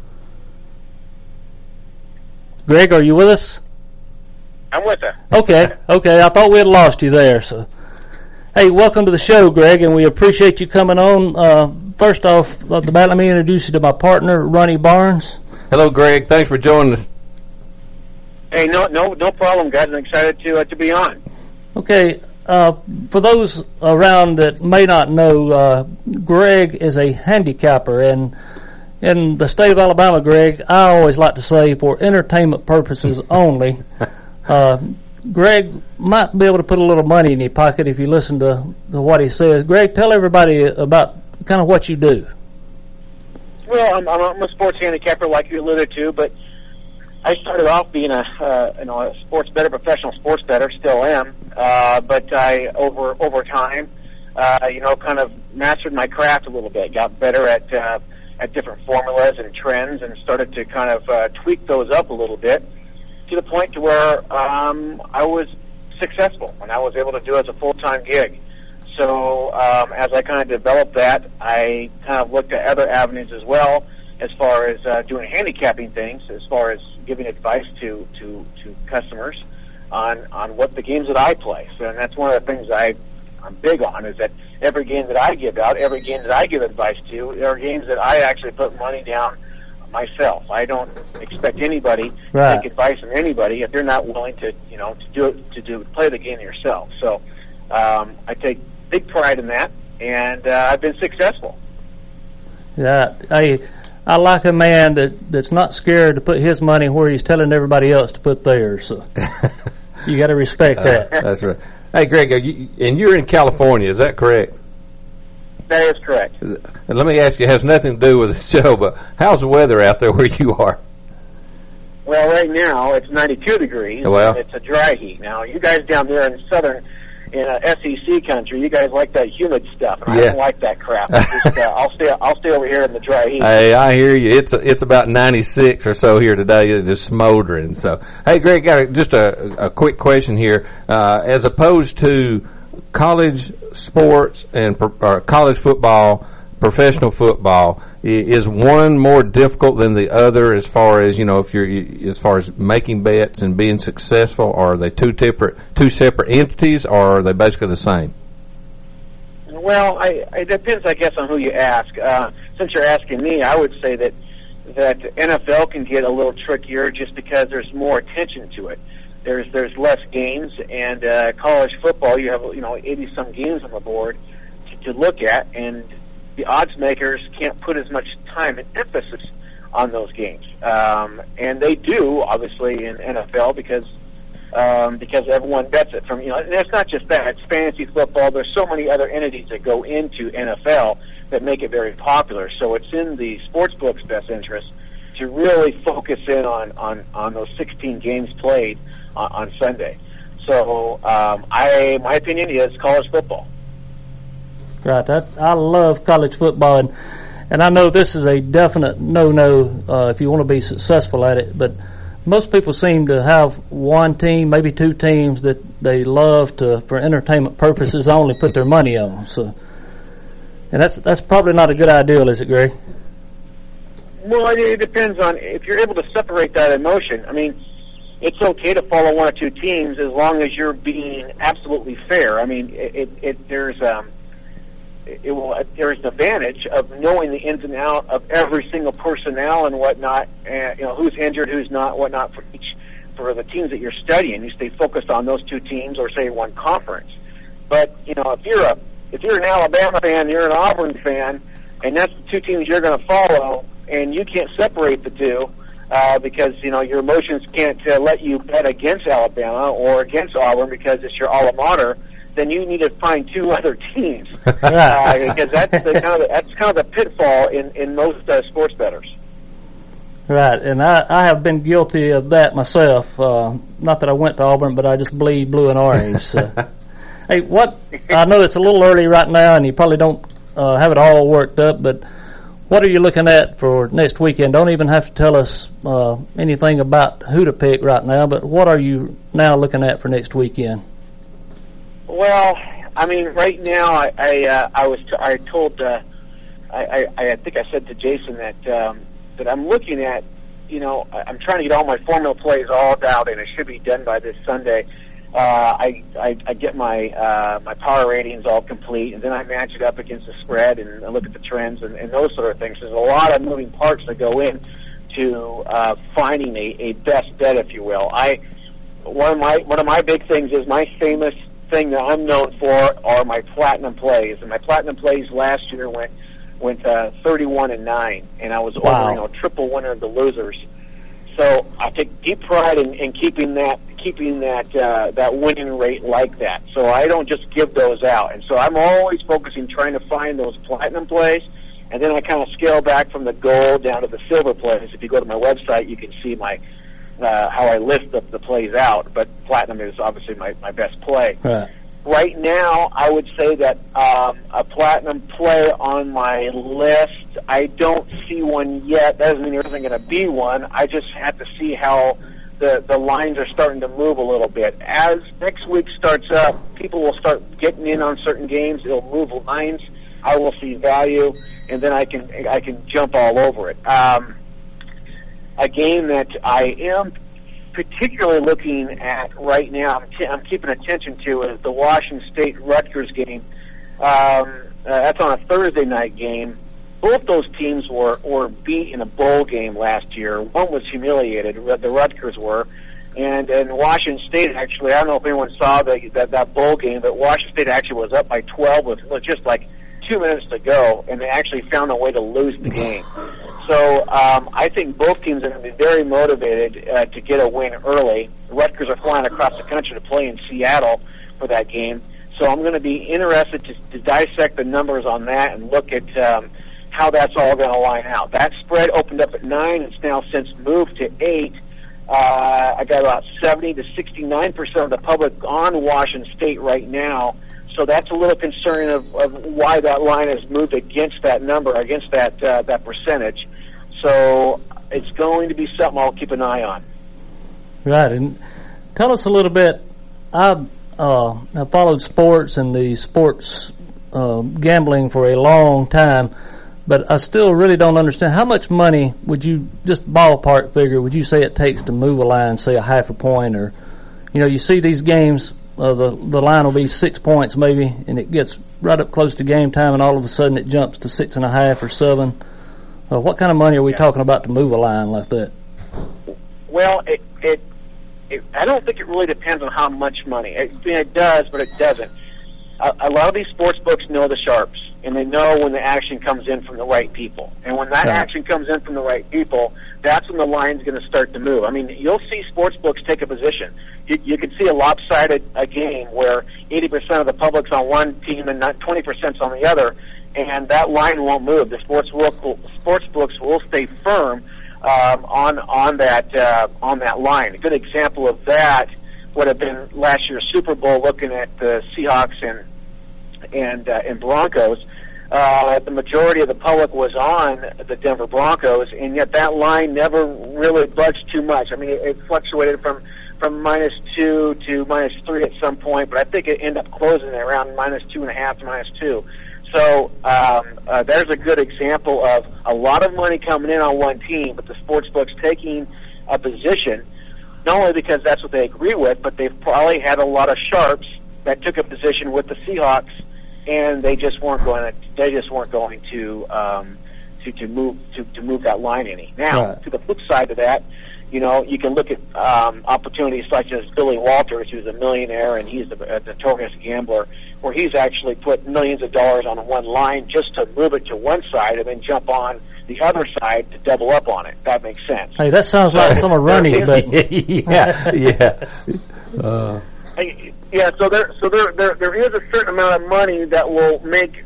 Greg, are you with us? I'm with you. Okay. I thought we had lost you there. So, hey, welcome to the show, Greg, and we appreciate you coming on. First off, let me introduce you to my partner, Ronnie Barnes. Hello, Greg. Thanks for joining us. Hey, no problem, guys. I'm excited to be on. Okay, for those around that may not know, Greg is a handicapper, and in the state of Alabama, Greg, I always like to say for entertainment purposes only. Greg might be able to put a little money in your pocket if you listen to what he says. Greg, tell everybody about kind of what you do. Well, I'm a sports handicapper, like you alluded to, but I started off being a sports bettor, professional sports bettor, still am. But I over time, kind of mastered my craft a little bit, got better at different formulas and trends, and started to kind of tweak those up a little bit to the point to where I was successful and I was able to do it as a full-time gig. So as I kind of developed that, I kind of looked at other avenues as well, as far as doing handicapping things, as far as giving advice to customers on what the games that I play. So, and that's one of the things I'm big on, is that every game that I give out, every game that I give advice to, there are games that I actually put money down myself. I don't expect anybody to take advice from anybody if they're not willing to, play the game yourself. So I take big pride in that, and I've been successful. Yeah, I like a man that's not scared to put his money where he's telling everybody else to put theirs. So you got to respect that. That's right. Hey, Greg, you're in California, is that correct? That is correct. And let me ask you, it has nothing to do with the show, but how's the weather out there where you are? Well, right now it's 92 degrees. Well, and it's a dry heat. Now, you guys down there in SEC country, you guys like that humid stuff, and I don't like that crap. I'll stay over here in the dry heat. Hey, I hear you. It's about 96 or so here today. It's just smoldering. So, hey, Greg, got just a quick question here. As opposed to college sports and college football, professional football, is one more difficult than the other as far as, as far as making bets and being successful? Or are they two separate entities, or are they basically the same? Well, it depends, I guess, on who you ask. Since you're asking me, I would say that NFL can get a little trickier just because there's more attention to it. There's less games, and college football, you have 80-some games on the board to look at, and the odds makers can't put as much time and emphasis on those games, and they do, obviously, in NFL because everyone bets it. And it's not just that; it's fantasy football. There's so many other entities that go into NFL that make it very popular. So it's in the sportsbook's best interest to really focus in on those 16 games played on Sunday. So my opinion is college football. Right. I love college football, and I know this is a definite no-no if you want to be successful at it, but most people seem to have one team, maybe two teams that they love to, for entertainment purposes, only put their money on. So, and that's probably not a good idea, is it, Greg? Well, it depends on if you're able to separate that emotion. I mean, it's okay to follow one or two teams as long as you're being absolutely fair. I mean, there's an advantage of knowing the ins and outs of every single personnel and whatnot, and who's injured, who's not, whatnot for the teams that you're studying. You stay focused on those two teams, or say one conference. But if you're an Alabama fan, you're an Auburn fan, and that's the two teams you're going to follow, and you can't separate the two because your emotions can't let you bet against Alabama or against Auburn because it's your alma mater, then you need to find two other teams because that's kind of the pitfall in most sports bettors. Right, and I have been guilty of that myself. Not that I went to Auburn, but I just bleed blue and orange. So. Hey, I know it's a little early right now, and you probably don't have it all worked up, but what are you looking at for next weekend? Don't even have to tell us anything about who to pick right now, but what are you now looking at for next weekend? Well, I mean, right now, I think I said to Jason that I'm looking at, I'm trying to get all my formula plays all out, and it should be done by this Sunday. I get my power ratings all complete, and then I match it up against the spread and I look at the trends and those sort of things. There's a lot of moving parts that go in to finding a best bet, if you will. One of my big things is my famous thing that I'm known for are my platinum plays, and my platinum plays last year went 31-9, and I was over triple winner of the losers. So I take deep pride in keeping that winning rate like that. So I don't just give those out, and so I'm always focusing trying to find those platinum plays, and then I kind of scale back from the gold down to the silver plays. If you go to my website, you can see my how I list the plays out, but platinum is obviously my best play. Right now, I would say that a platinum play on my list, I don't see one yet. That doesn't mean there isn't going to be one. I just have to see how the lines are starting to move a little bit. As next week starts up, people will start getting in on certain games. It'll move lines. I will see value. and then I can jump all over it. A game that I am particularly looking at right now, I'm keeping attention to, is the Washington State-Rutgers game. That's on a Thursday night game. Both those teams were beat in a bowl game last year. One was humiliated, the Rutgers were. And Washington State, actually, I don't know if anyone saw that bowl game, but Washington State actually was up by 12 with just like 2 minutes to go, and they actually found a way to lose the game. So I think both teams are going to be very motivated to get a win early. The Rutgers are flying across the country to play in Seattle for that game. So I'm going to be interested to dissect the numbers on that and look at how that's all going to line out. That spread opened up at 9. It's now since moved to 8. I got about 70 to 69% of the public on Washington State right now. So that's a little concerning of why that line has moved against that number, against that percentage. So it's going to be something I'll keep an eye on. Right, and tell us a little bit. I followed sports and the sports gambling for a long time, but I still really don't understand. How much money would you, just ballpark figure, would you say it takes to move a line, say a half a point, or, you see these games, the line will be 6 points maybe, and it gets right up close to game time, and all of a sudden it jumps to 6.5 or 7. What kind of money are we talking about to move a line like that? Well, I don't think it really depends on how much money. It does, but it doesn't. A lot of these sports books know the sharps, and they know when the action comes in from the right people. And when that action comes in from the right people, that's when the line's going to start to move. I mean, you'll see sports books take a position. You can see a lopsided game where 80% of the public's on one team and not 20%'s on the other, and that line won't move. The sports books will stay firm on that line. A good example of that would have been last year's Super Bowl, looking at the Seahawks and Broncos. The majority of the public was on the Denver Broncos, and yet that line never really budged too much. I mean, it fluctuated from -2 to -3 at some point, but I think it ended up closing at around -2.5 to -2. So there's a good example of a lot of money coming in on one team, but the sportsbooks taking a position, not only because that's what they agree with, but they've probably had a lot of sharps that took a position with the Seahawks, and they just weren't going to move that line any. Now, to the flip side of that, you can look at opportunities such as Billy Walters, who's a millionaire and he's a notorious gambler, where he's actually put millions of dollars on one line just to move it to one side and then jump on the other side to double up on it. That makes sense. Hey, that sounds like some of Ronnie's, but yeah. So there is a certain amount of money that will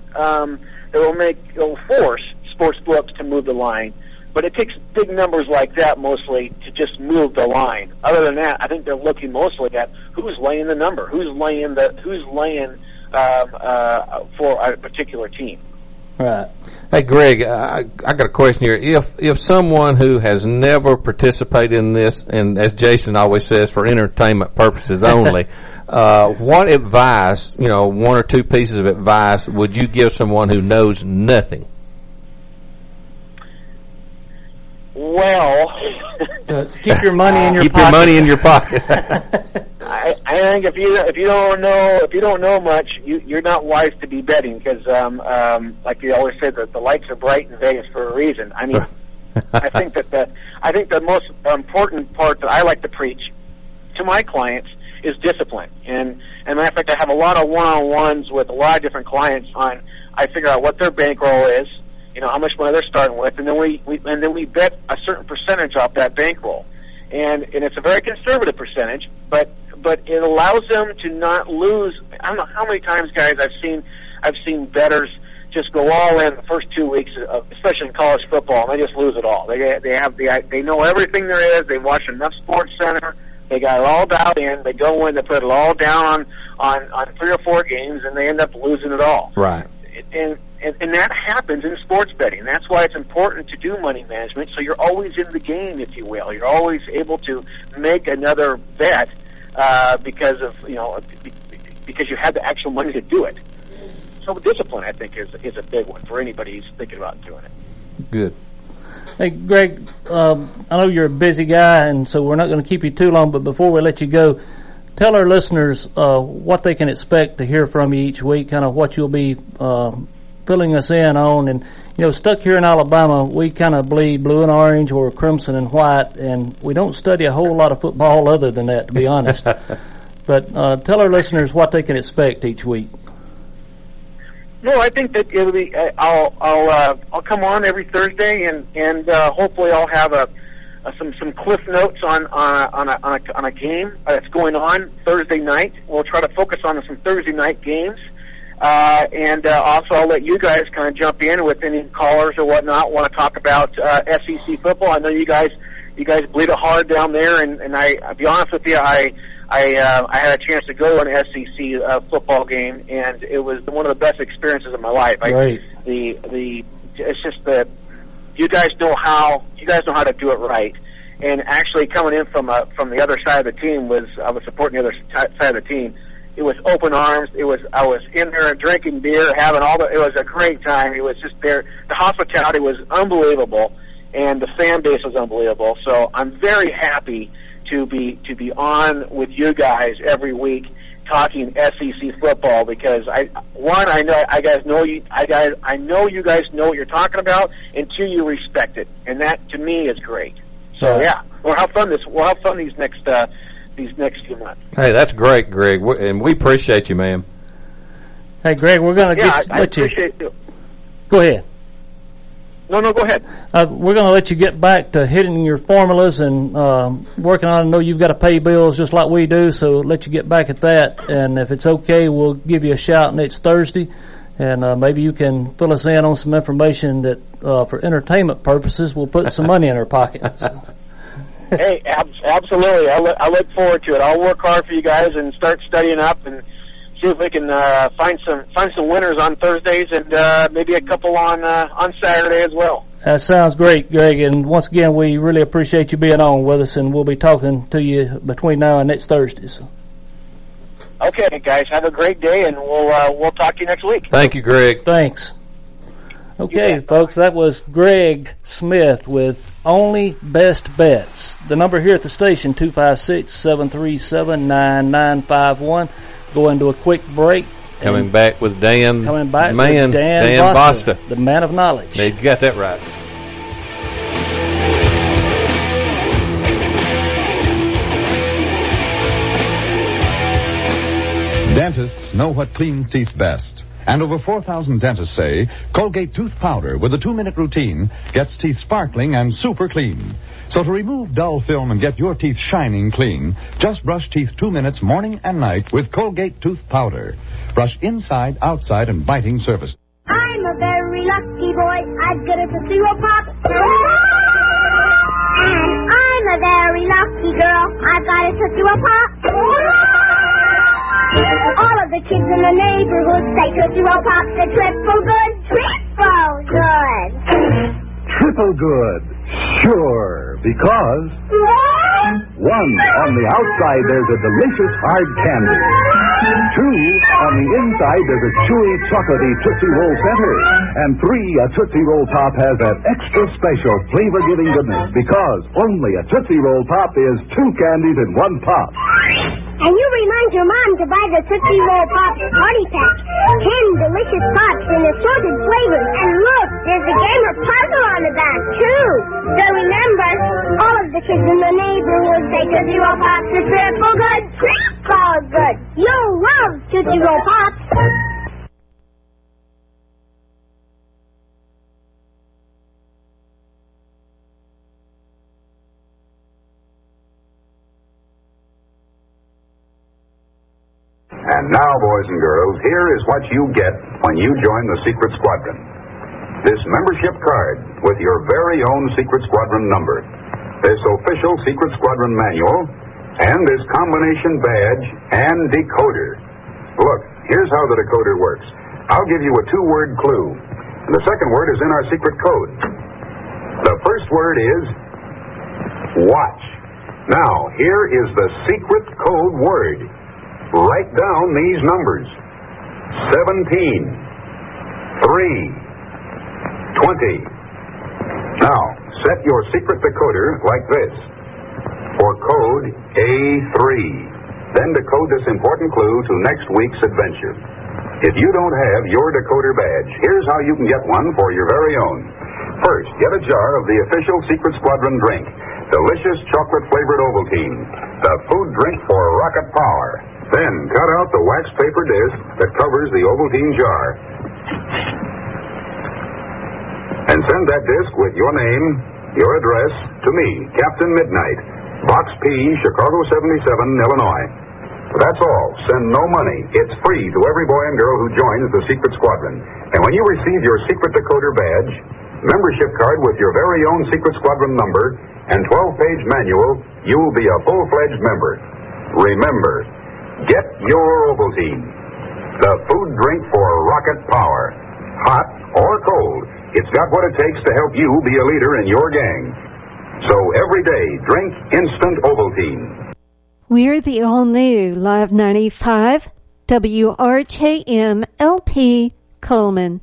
force sports books to move the line. But it takes big numbers like that mostly to just move the line. Other than that, I think they're looking mostly at who's laying the number, who's laying for a particular team. Right. Hey, Greg, I got a question here. If someone who has never participated in this, and as Jason always says, for entertainment purposes only, what advice, one or two pieces of advice would you give someone who knows nothing? Well, keep your money in your pocket. Keep your money in your pocket. I think if you don't know much, you're not wise to be betting, because like you always say, that the lights are bright in Vegas for a reason. I mean, I think the most important part that I like to preach to my clients is discipline. And matter of fact, I have a lot of one-on-ones with a lot of different clients on. I figure out what their bankroll is, how much money they're starting with, and then we bet a certain percentage off that bankroll, and it's a very conservative percentage, but it allows them to not lose. I don't know how many times, guys, I've seen bettors just go all in the first 2 weeks, especially in college football, and they just lose it all. They know everything there is. They watch enough Sports Center. They got it all dialed in. They go in. They put it all down on 3 or 4 games, and they end up losing it all. Right. And that happens in sports betting. That's why it's important to do money management, so you're always in the game, if you will. You're always able to make another bet because you have the actual money to do it. self-discipline, I think, is a big one for anybody who's thinking about doing it. Good. Hey, Greg, I know you're a busy guy, and so we're not going to keep you too long, but before we let you go, tell our listeners what they can expect to hear from you each week, kind of what you'll be filling us in on. And, stuck here in Alabama, we kind of bleed blue and orange or crimson and white, and we don't study a whole lot of football other than that, to be honest. But tell our listeners what they can expect each week. No, I think that it'll be. I'll come on every Thursday, and hopefully I'll have some cliff notes on a game that's going on Thursday night. We'll try to focus on some Thursday night games, and also I'll let you guys kind of jump in with any callers or whatnot want to talk about SEC football. I know you guys bleed it hard down there, and I'll be honest with you, I had a chance to go to an SEC football game, and it was one of the best experiences of my life. Right. It's just that you guys know how to do it right. And actually, coming in from the other side of the team I was supporting the other side of the team. It was open arms. I was in there drinking beer, having it was a great time. It was just there. The hospitality was unbelievable, and the fan base was unbelievable. So I'm very happy to be on with you guys every week talking SEC football, because I know you guys know what you're talking about, and two, you respect it, and that to me is great. So yeah, we'll have fun these next few months. Hey, that's great, Greg, and we appreciate you, man. Hey, Greg, we're going to I appreciate you. Go ahead. No, go ahead. We're going to let you get back to hitting your formulas and working on it. I know you've got to pay bills just like we do, so let you get back at that. And if it's okay, we'll give you a shout next Thursday, and maybe you can fill us in on some information that, for entertainment purposes, will put some money in our pockets. Hey, absolutely. I look forward to it. I'll work hard for you guys and start studying up and see if we can find some winners on Thursdays, and maybe a couple on Saturday as well. That sounds great, Greg. And once again, we really appreciate you being on with us, and we'll be talking to you between now and next Thursday. So. Okay, guys, have a great day, and we'll talk to you next week. Thank you, Greg. Thanks. Okay, folks, that was Greg Smith with Only Best Bets. The number here at the station, 256-737-9951. Go into a quick break. Coming back with Dan. With Dan Basta, the man of knowledge. You got that right. Dentists know what cleans teeth best. And over 4,000 dentists say Colgate tooth powder with a 2-minute routine gets teeth sparkling and super clean. So to remove dull film and get your teeth shining clean, just brush teeth 2 minutes morning and night with Colgate tooth powder. Brush inside, outside, and biting surface. I'm a very lucky boy. I've got a Tootsie Roll Pop. And I'm a very lucky girl. I've got a Tootsie Roll Pop. All of the kids in the neighborhood say Tootsie Roll Pop's a triple good. Triple good. Triple good. Sure, because... 1, on the outside there's a delicious hard candy. 2, on the inside there's a chewy, chocolatey Tootsie Roll center. And 3, a Tootsie Roll Pop has that extra special flavor-giving goodness, because only a Tootsie Roll Pop is 2 candies in 1 pop. And you remind your mom to buy the Tootsie Roll Pop Party Pack. 10 delicious pops in assorted flavors. And look, there's a game or puzzle on the back, too. So remember, all of the kids in the neighborhood say Tootsie Roll Pops are triple good. Triple good. You'll love Tootsie Roll Pops. And now, boys and girls, here is what you get when you join the Secret Squadron. This membership card with your very own Secret Squadron number, this official Secret Squadron manual, and this combination badge and decoder. Look, here's how the decoder works. I'll give you a 2-word clue, and the second word is in our secret code. The first word is watch. Now, here is the secret code word. Write down these numbers: 17, 20. Now, set your secret decoder like this. For code A3. Then decode this important clue to next week's adventure. If you don't have your decoder badge, here's how you can get one for your very own. First, get a jar of the official Secret Squadron drink, delicious chocolate-flavored Ovaltine, the food drink for rocket power. Then, cut out the wax paper disc that covers the Ovaltine jar. And send that disc with your name, your address, to me, Captain Midnight, Box P, Chicago 77, Illinois. That's all. Send no money. It's free to every boy and girl who joins the Secret Squadron. And when you receive your Secret Decoder badge, membership card with your very own Secret Squadron number, and 12-page manual, you'll be a full-fledged member. Remember, get your Ovaltine, the food drink for rocket power. Hot or cold, it's got what it takes to help you be a leader in your gang. So every day, drink instant Ovaltine. We're the all-new Live 95 WRJM LP Coleman.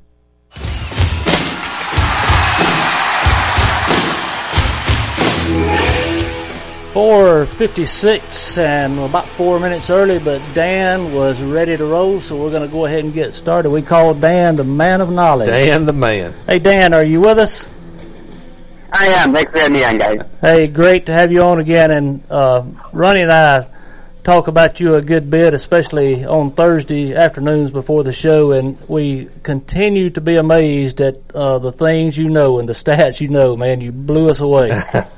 4:56, and we're about 4 minutes early, but Dan was ready to roll, so we're going to go ahead and get started. We call Dan the man of knowledge. Dan the man. Hey, Dan, are you with us? I am. Thanks for having me on, guys. Hey, great to have you on again. And Ronnie and I talk about you a good bit, especially on Thursday afternoons before the show, and we continue to be amazed at the things you know and the stats you know. Man, you blew us away.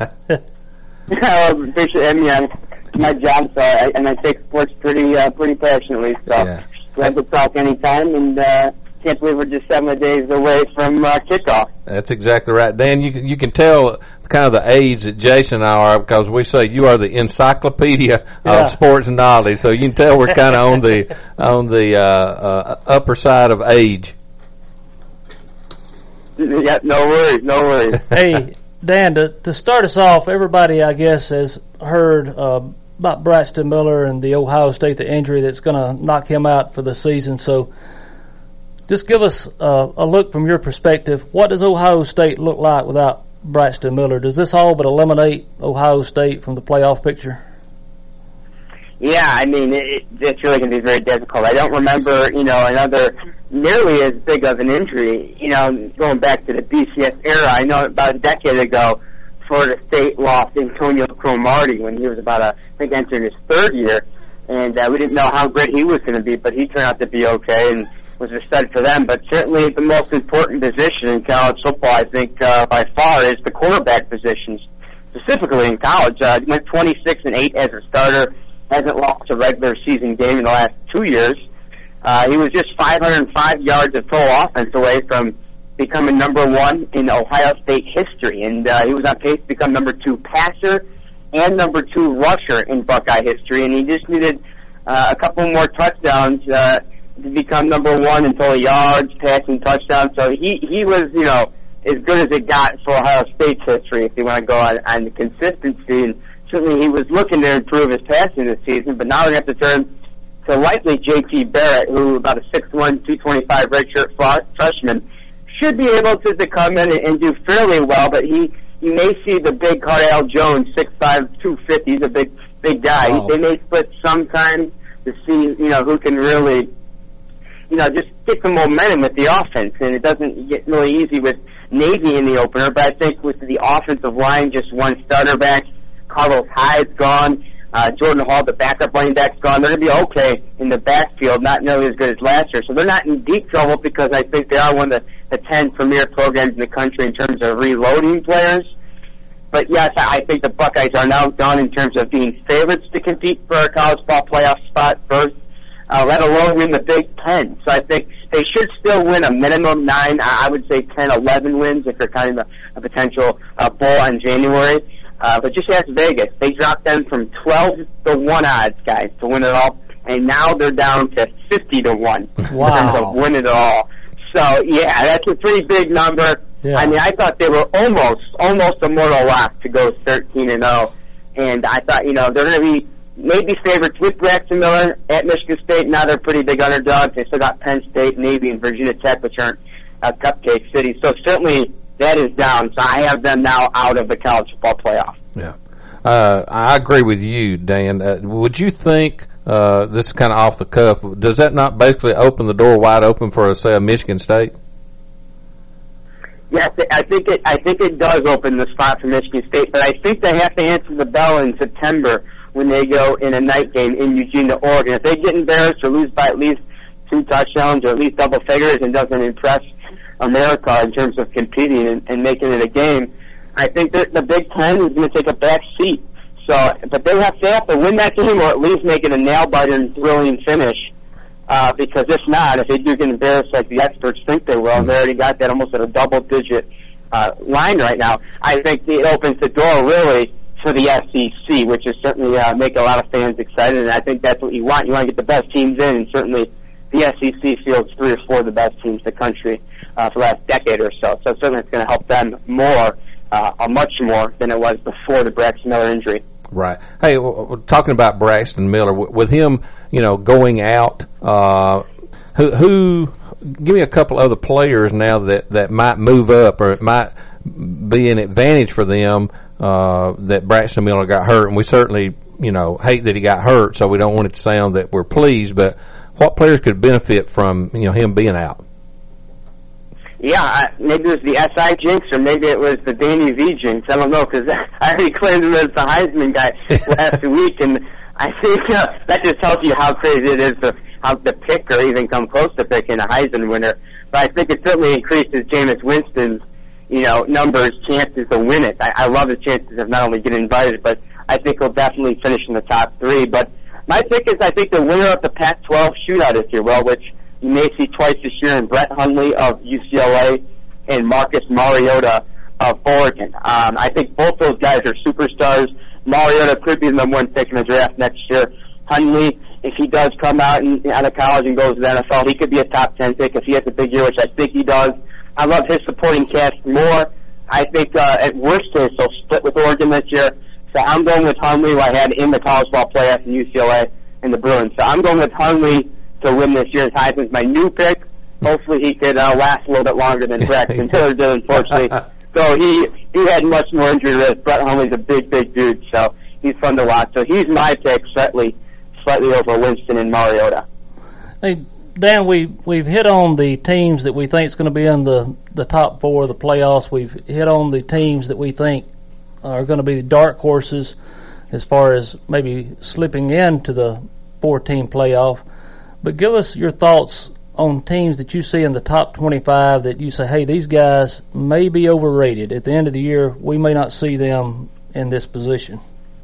I appreciate having me on my job, so I take sports pretty passionately. So glad to talk anytime, and can't believe we're just 7 days away from kickoff. That's exactly right, Dan. You can tell kind of the age that Jason and I are, because we say you are the encyclopedia of sports knowledge. So you can tell we're kind of on the upper side of age. Yeah, no worries. Hey, Dan, to start us off, everybody, I guess, has heard about Braxton Miller and the Ohio State, the injury that's going to knock him out for the season. So just give us a look from your perspective. What does Ohio State look like without Braxton Miller? Does this all but eliminate Ohio State from the playoff picture? Yeah, I mean, it's really going to be very difficult. I don't remember, another nearly as big of an injury, going back to the BCS era. I know about a decade ago, Florida State lost Antonio Cromartie when he was entering his third year, and we didn't know how great he was going to be, but he turned out to be okay and was a stud for them. But certainly the most important position in college football, I think, by far, is the quarterback position, specifically in college. He went 26-8 as a starter. Hasn't lost a regular season game in the last 2 years. He was just 505 yards of total offense away from becoming number one in Ohio State history, and he was on pace to become number 2 passer and number 2 rusher in Buckeye history, and he just needed a couple more touchdowns to become number 1 in total yards, passing touchdowns. So he was, as good as it got for Ohio State's history, if you want to go on the consistency. And certainly he was looking to improve his passing this season, but now we have to turn to likely J.T. Barrett, who about a 6'1", 225 redshirt freshman, should be able to come in and do fairly well, but he may see the big Cardale Jones, 6'5", 250. He's a big guy. Wow. They may split sometime to see, who can really, just get some momentum with the offense, and it doesn't get really easy with Navy in the opener, but I think with the offensive line, just one starter back, Carlos Hyde's gone. Jordan Hall, the backup running back's gone. They're going to be okay in the backfield, not nearly as good as last year. So they're not in deep trouble because I think they are one of the 10 premier programs in the country in terms of reloading players. But, yes, I think the Buckeyes are now done in terms of being favorites to compete for a college ball playoff spot first, let alone win the Big Ten. So I think they should still win a minimum 9, I would say 10, 11 wins if they're counting a potential bowl in January. But just ask Vegas. They dropped them from 12-1 odds, guys, to win it all, and now they're down to 50-1 in terms of winning it all. So, yeah, that's a pretty big number. Yeah. I mean, I thought they were almost a mortal lock to go 13-0, and I thought, they're going to be maybe favorites with Braxton Miller at Michigan State. Now they're pretty big underdogs. They still got Penn State, Navy, and Virginia Tech, which aren't Cupcake City. So certainly that is down. So I have them now out of the college football playoff. Yeah. I agree with you, Dan. Would you think, this is kind of off the cuff, does that not basically open the door wide open for, say, a Michigan State? Yes, I think it does open the spot for Michigan State, but I think they have to answer the bell in September when they go in a night game in Eugene to Oregon. If they get embarrassed or lose by at least 2 touchdowns or at least double figures and doesn't impress America in terms of competing and making it a game, I think that the Big Ten is going to take a back seat. So, but they have to win that game or at least make it a nail-biter and thrilling finish. Because if not, if they do get embarrassed like the experts think they will, they already got that almost at a double-digit line right now, I think it opens the door really for the SEC, which is certainly make a lot of fans excited, and I think that's what you want. You want to get the best teams in, and certainly the SEC fields 3 or 4 of the best teams in the country for the last decade or so. So certainly it's going to help them more, much more than it was before the Braxton Miller injury. Right. Hey, we're talking about Braxton Miller, with him, going out, who give me a couple other players now that might move up, or it might be an advantage for them, that Braxton Miller got hurt, and we certainly, hate that he got hurt, so we don't want it to sound that we're pleased, but what players could benefit from, him being out? Yeah, maybe it was the SI jinx, or maybe it was the Danny V jinx. I don't know, because I already claimed him as the Heisman guy last week, and I think that just tells you how crazy it is how the pick or even come close to picking a Heisman winner. But I think it certainly increases Jameis Winston's, numbers, chances to win it. I love his chances of not only getting invited, but I think he'll definitely finish in the top 3. But my pick is, I think, the winner of the Pac-12 shootout, if you will, which you may see twice this year in Brett Hundley of UCLA and Marcus Mariota of Oregon. I think both those guys are superstars. Mariota could be the number 1 pick in the draft next year. Hundley, if he does come out of college and goes to the NFL, he could be a top 10 pick if he has a big year, which I think he does. I love his supporting cast more. I think at worst case he'll split with Oregon this year. So I'm going with Hundley, who I had in the college ball playoff in UCLA and the Bruins. So I'm going with Hundley to win this year's Heisman's my new pick. Hopefully he could last a little bit longer than Braxton Miller did, unfortunately. So he had much more injury risk. Brett Hundley's a big dude, so he's fun to watch. So he's my pick, slightly over Winston and Mariota. Hey, Dan, we've hit on the teams that we think is going to be in the top 4 of the playoffs. We've hit on the teams that we think are going to be the dark horses as far as maybe slipping into the 4-team playoff. But give us your thoughts on teams that you see in the top 25 that you say, hey, these guys may be overrated. At the end of the year, we may not see them in this position.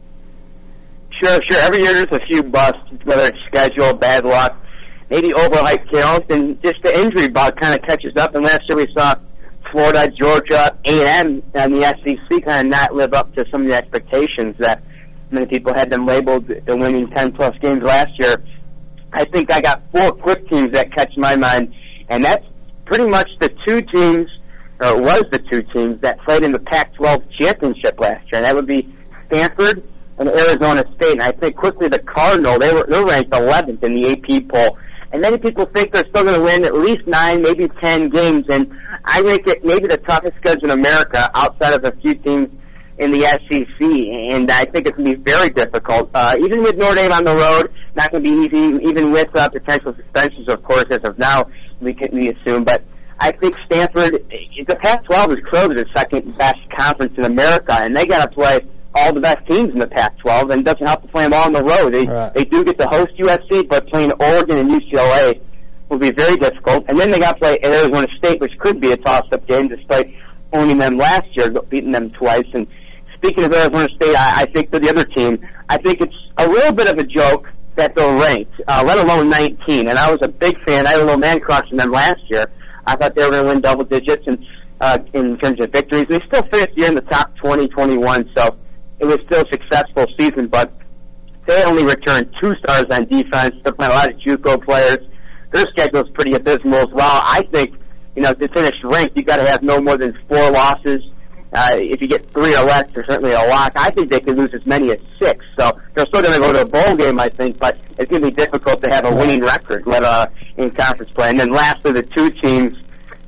Sure. Every year there's a few busts, whether it's schedule, bad luck, maybe overhyped talent, and just the injury bug kind of catches up. And last year we saw Florida, Georgia, A&M, and the SEC kind of not live up to some of the expectations that many people had them labeled the winning 10-plus games last year. I think I got 4 quick teams that catch my mind, and that's pretty much the 2 teams, or was the 2 teams, that played in the Pac-12 championship last year. And that would be Stanford and Arizona State. And I think quickly the Cardinals, they're ranked 11th in the AP poll. And many people think they're still going to win at least 9, maybe 10 games. And I rank it maybe the toughest schedule in America outside of a few teams in the SEC, and I think it's going to be very difficult. Even with Notre Dame on the road, not going to be easy, even with potential suspensions, of course, as of now, we assume. But I think Stanford, the Pac-12 is clearly the second best conference in America, and they got to play all the best teams in the Pac-12, and it doesn't have to play them all on the road. They do get to host USC, but playing Oregon and UCLA will be very difficult. And then they got to play Arizona State, which could be a toss-up game, despite owning them last year, beating them twice. And speaking of Arizona State, I think for the other team, I think it's a little bit of a joke that they're ranked, let alone 19. And I was a big fan. I had a little man crush on them last year. I thought they were going to win double digits in terms of victories. They still finished the year in the top 20, 21, so it was still a successful season. But they only returned 2 stars on defense. They're playing a lot of JUCO players. Their schedule is pretty abysmal as well. I think, to finish ranked, you've got to have no more than 4 losses. If you get 3 or less, they're certainly a lock. I think they could lose as many as 6. So they're still going to go to a bowl game, I think, but it's going to be difficult to have a winning record in conference play. And then lastly, the 2 teams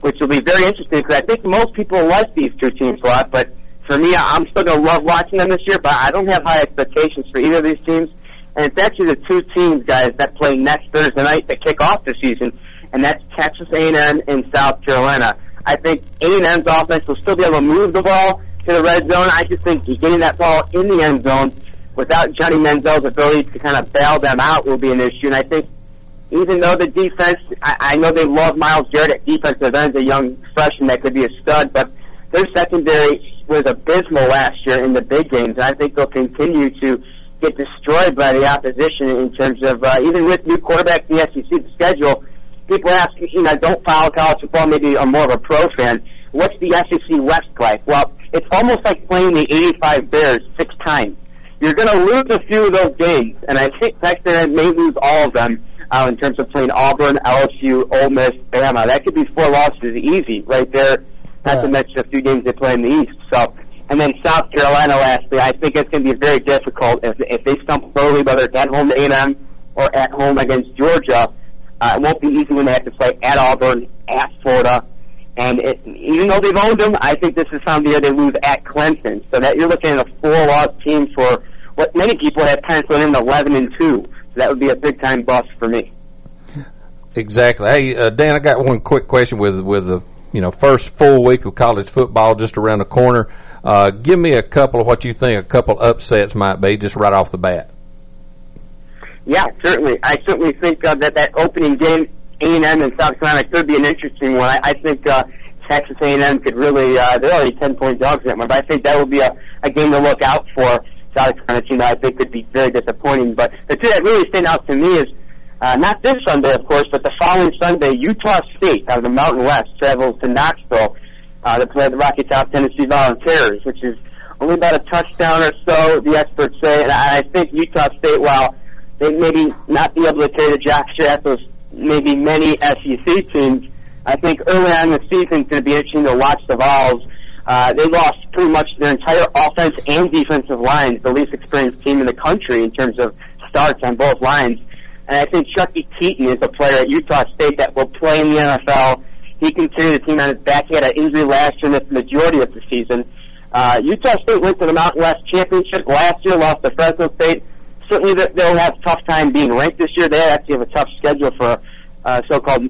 which will be very interesting because I think most people like these two teams a lot. But for me, I'm still going to love watching them this year, but I don't have high expectations for either of these teams. And it's actually the two teams, guys, that play next Thursday night that kick off the season, and that's Texas A&M and South Carolina. I think A&M's offense will still be able to move the ball to the red zone. I just think getting that ball in the end zone without Johnny Manziel's ability to kind of bail them out will be an issue. And I think even though the defense, I know they love Myles Garrett at defensive end, a young freshman that could be a stud, but their secondary was abysmal last year in the big games, and I think they'll continue to get destroyed by the opposition in terms of, even with new quarterbacks in the SEC schedule, people ask, don't follow college football, maybe I'm more of a pro fan, what's the SEC West like? Well, it's almost like playing the 85 Bears 6 times. You're going to lose a few of those games, and I think Texas may lose all of them in terms of playing Auburn, LSU, Ole Miss, Bama. That could be 4 losses easy right there, not to mention a few games they play in the East. So, and then South Carolina lastly, I think it's going to be very difficult if they stumble early, whether it's at home to A&M or at home against Georgia. It won't be easy when they have to play at Auburn, at Florida. And even though they've owned them, I think this is some year they lose at Clemson. So that you're looking at a 4-loss team for what many people have penciled in 11-2. So that would be a big-time bust for me. Exactly. Hey, Dan, I got one quick question with the first full week of college football just around the corner. Give me a couple of what you think a couple upsets might be just right off the bat. Yeah, certainly. I certainly think that opening game, A&M and South Carolina, could be an interesting one. I think Texas A&M could really, they're already 10-point dogs in that one, but I think that would be a game to look out for. South Carolina team that I think could be very disappointing. But the two that really stand out to me is not this Sunday, of course, but the following Sunday, Utah State out of the Mountain West travels to Knoxville to play the Rocky Top Tennessee Volunteers, which is only about a touchdown or so, the experts say. And I think Utah State, while they maybe not be able to carry the jockstrap of maybe many SEC teams, I think early on in the season it's going to be interesting to watch the Vols. They lost pretty much their entire offense and defensive lines, the least experienced team in the country in terms of starts on both lines. And I think Chucky Keaton is a player at Utah State that will play in the NFL. He can carry the team on his back. He had an injury last year in the majority of the season. Utah State went to the Mountain West Championship last year, lost to Fresno State. Certainly they'll have a tough time being ranked this year. They actually have a tough schedule for a so-called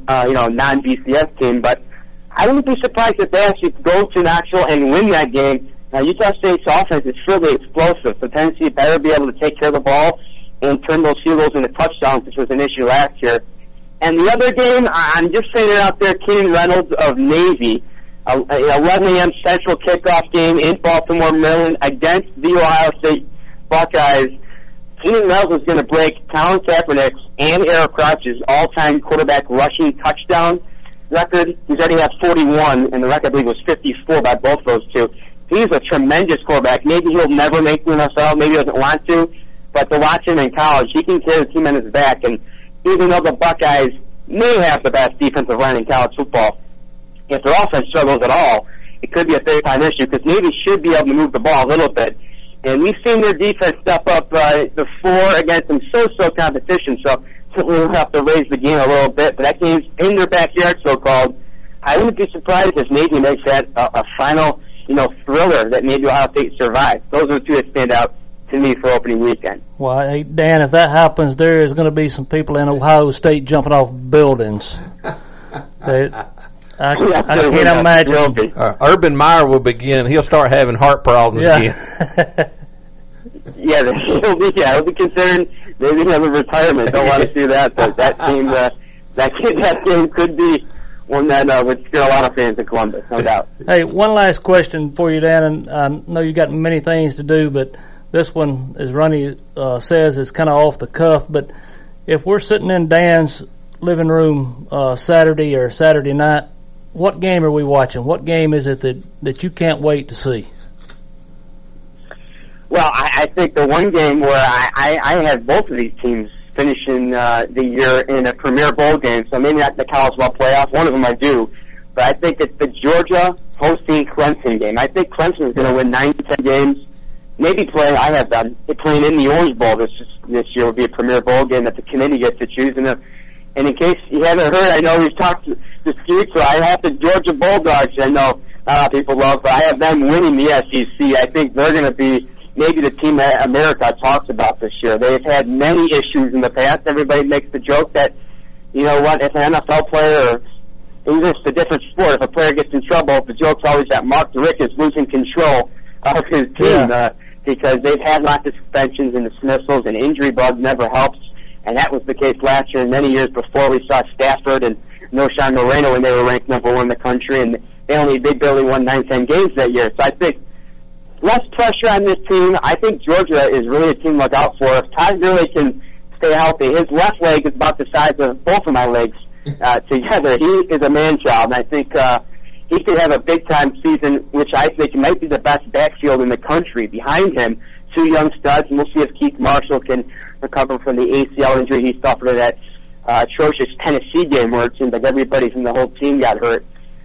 non-BCS team. But I wouldn't be surprised if they actually go to Knoxville and win that game. Now, Utah State's offense is really explosive, so Tennessee better be able to take care of the ball and turn those field goals into touchdowns, which was an issue last year. And the other game, I'm just saying it out there, Keenan Reynolds of Navy, 11 a.m. Central kickoff game in Baltimore, Maryland, against the Ohio State Buckeyes. Keenan Reynolds is going to break Colin Kaepernick's and Eric Crouch's all-time quarterback rushing touchdown record. He's already had 41, and the record, I believe, was 54 by both those two. He's a tremendous quarterback. Maybe he'll never make the NFL. Maybe he doesn't want to. But to watch him in college, he can carry the team on his back. And even though the Buckeyes may have the best defensive line in college football, if their offense struggles at all, it could be a big-time issue because Navy should be able to move the ball a little bit. And we've seen their defense step up before against some so-so competition. So certainly we'll have to raise the game a little bit. But that game's in their backyard, so-called. I wouldn't be surprised if Navy makes that a final, thriller that maybe Ohio State survives. Those are the two that stand out to me for opening weekend. Well, hey, Dan, if that happens, there is going to be some people in Ohio State jumping off buildings. I can't imagine. Urban Meyer will begin. He'll start having heart problems again. He'll be concerned. Maybe have a retirement. Don't want to see that. But that game could be one that would scare a lot of fans in Columbus, no doubt. Hey, one last question for you, Dan. And I know you got many things to do, but this one, as Ronnie says, is kind of off the cuff. But if we're sitting in Dan's living room Saturday or Saturday night, what game are we watching? What game is it that you can't wait to see? Well, I think the one game where I have both of these teams finishing the year in a Premier Bowl game, so maybe not the college ball playoff. One of them I do. But I think it's the Georgia hosting Clemson game. I think Clemson is going to win 9-10 games. Maybe playing in the Orange Bowl this year would be a Premier Bowl game that the committee gets to choose. And in case you haven't heard, I know we've talked dispute, so I have the Georgia Bulldogs. I know not a lot of people love, but I have them winning the SEC. I think they're going to be maybe the team that America talks about this year. They've had many issues in the past. Everybody makes the joke that, you know what, if an NFL player, or even if it's a different sport, if a player gets in trouble, the joke's always that Mark DeRick is losing control of his team because they've had lots of suspensions and dismissals, and injury bug never helps. And that was the case last year and many years before. We saw Stafford and Noshan Moreno when they were ranked number 1 in the country, and they barely won 9-10 games that year. So I think less pressure on this team. I think Georgia is really a team to look out for. If Todd Gurley can stay healthy, his left leg is about the size of both of my legs together. He is a man-child, and I think he could have a big-time season, which I think might be the best backfield in the country behind him. 2 young studs, and we'll see if Keith Marshall can recover from the ACL injury he suffered in that atrocious Tennessee game where it seemed like everybody from the whole team got hurt.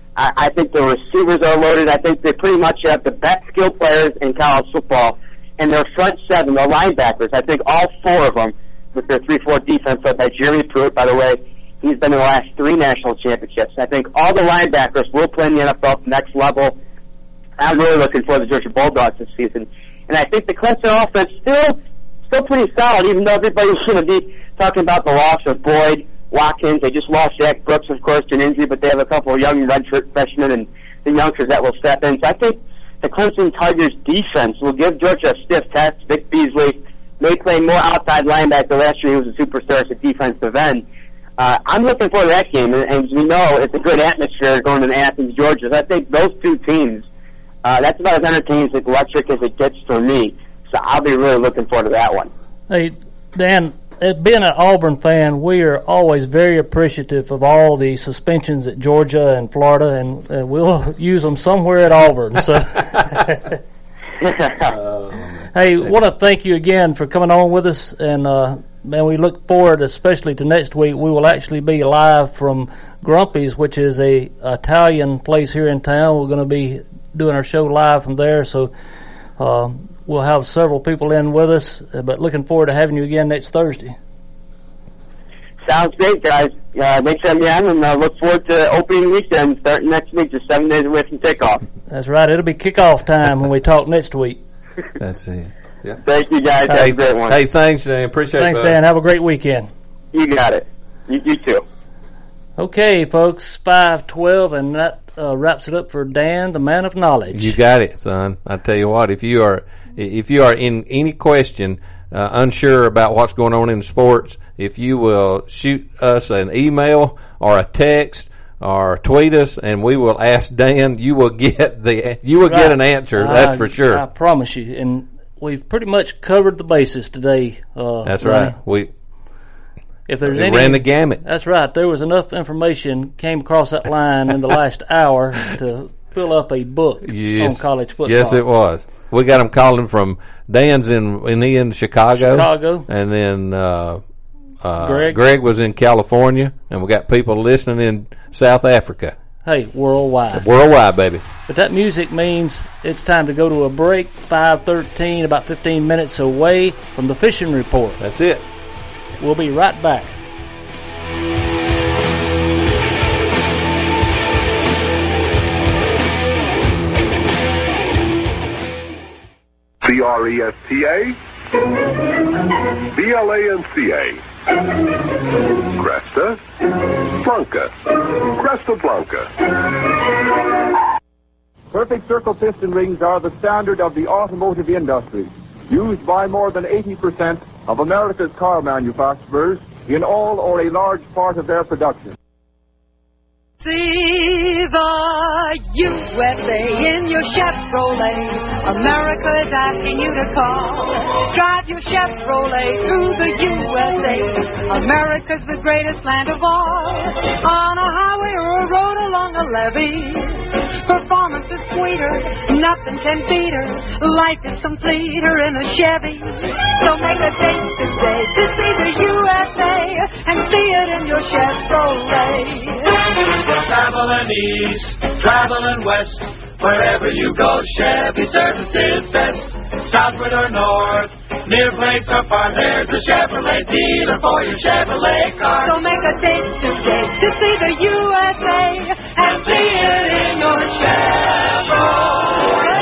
I think the receivers are loaded. I think they pretty much have the best skill players in college football. And their front 7, their linebackers, I think all 4 of them, with their 3-4 defense led by Jeremy Pruitt, by the way, he's been in the last 3 national championships. I think all the linebackers will play in the NFL at the next level. I'm really looking for the Georgia Bulldogs this season. And I think the Clemson offense still pretty solid, even though everybody's going to be talking about the loss of Boyd, Watkins. They just lost Jack Brooks, of course, to an injury, but they have a couple of young redshirt freshmen and the youngsters that will step in. So I think the Clemson Tigers defense will give Georgia a stiff test. Vic Beasley may play more outside linebacker. Last year he was a superstar as a defensive end. I'm looking forward to that game, and as we know, it's a good atmosphere going to Athens, Georgia. So I think those 2 teams, that's about as entertaining, as electric as it gets for me. So I'll be really looking forward to that one. Hey, Dan, being an Auburn fan, we are always very appreciative of all the suspensions at Georgia and Florida, and we'll use them somewhere at Auburn. So, hey, want to thank you again for coming on with us, and man, we look forward, especially to next week. We will actually be live from Grumpy's, which is a Italian place here in town. We're going to be doing our show live from there, so we'll have several people in with us, but looking forward to having you again next Thursday. Sounds great, guys. Thanks for having me on, and I look forward to opening weekend starting next week, just 7 days away from kickoff. That's right. It'll be kickoff time when we talk next week. That's it. Yeah. Thank you, guys. Have a great one. Hey, thanks, Dan. Appreciate it. Thanks, Dan. Have a great weekend. You got it. You too. Okay, folks, 5:12, and that wraps it up for Dan, the man of knowledge. You got it, son. I tell you what, if you are in any question, unsure about what's going on in sports, if you will shoot us an email or a text or tweet us, and we will ask Dan, you will get an answer. That's for sure. I promise you. And we've pretty much covered the bases today. That's right. If there's ran the gamut. That's right. There was enough information came across that line in the last hour to fill up a book on college football. Yes, it was. We got them calling from Dan's in Chicago. And then Greg was in California, and we got people listening in South Africa. Hey, worldwide. Worldwide, baby. But that music means it's time to go to a break. 5:13, about 15 minutes away from the Fishing Report. That's it. We'll be right back. CRESTA, BLANCA, Cresta, Blanca, Cresta Blanca. Perfect circle piston rings are the standard of the automotive industry, used by more than 80% of America's car manufacturers in all or a large part of their production. See the USA in your Chevrolet. America is asking you to call. Drive your Chevrolet through the USA. America's the greatest land of all. On a highway or a road along a levee, performance is sweeter, nothing can beat her. Life is completer in a Chevy. So make a date today to see the USA and see it in your Chevrolet. Traveling east, traveling west, wherever you go, Chevy service is best. southward or north, near place or far, there's a Chevrolet dealer for your Chevrolet car. So make a date today to see the USA and see it in your Chevrolet.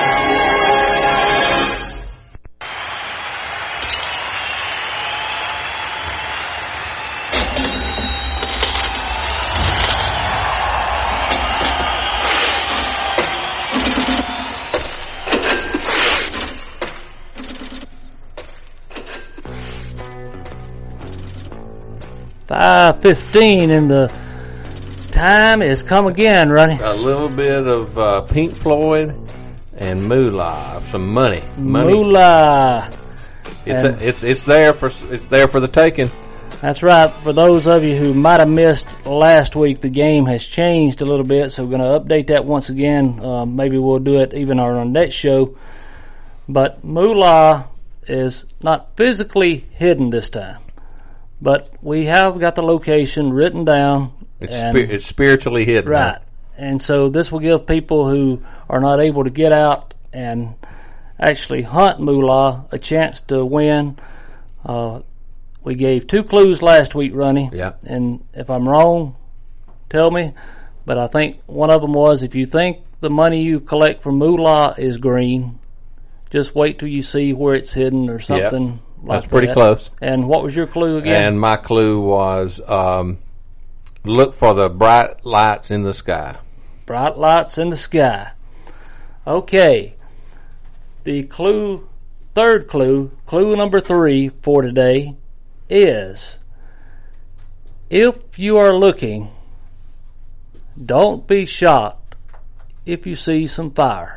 5:15 and the time has come again, Ronnie. A little bit of Pink Floyd and Moolah, some money. Moolah. It's there for the taking. That's right. For those of you who might have missed last week, the game has changed a little bit, so we're going to update that once again. Maybe we'll do it even on our next show. But Moolah is not physically hidden this time, but we have got the location written down. It's spiritually hidden. Right. And so this will give people who are not able to get out and actually hunt Moolah a chance to win. We gave 2 clues last week, Ronnie. Yeah. And if I'm wrong, tell me. But I think one of them was, if you think the money you collect from Moolah is green, just wait till you see where it's hidden or something like that. That's pretty close. And what was your clue again? And my clue was look for the bright lights in the sky. Bright lights in the sky. Okay. The third clue number 3 for today is, if you are looking, don't be shocked if you see some fire.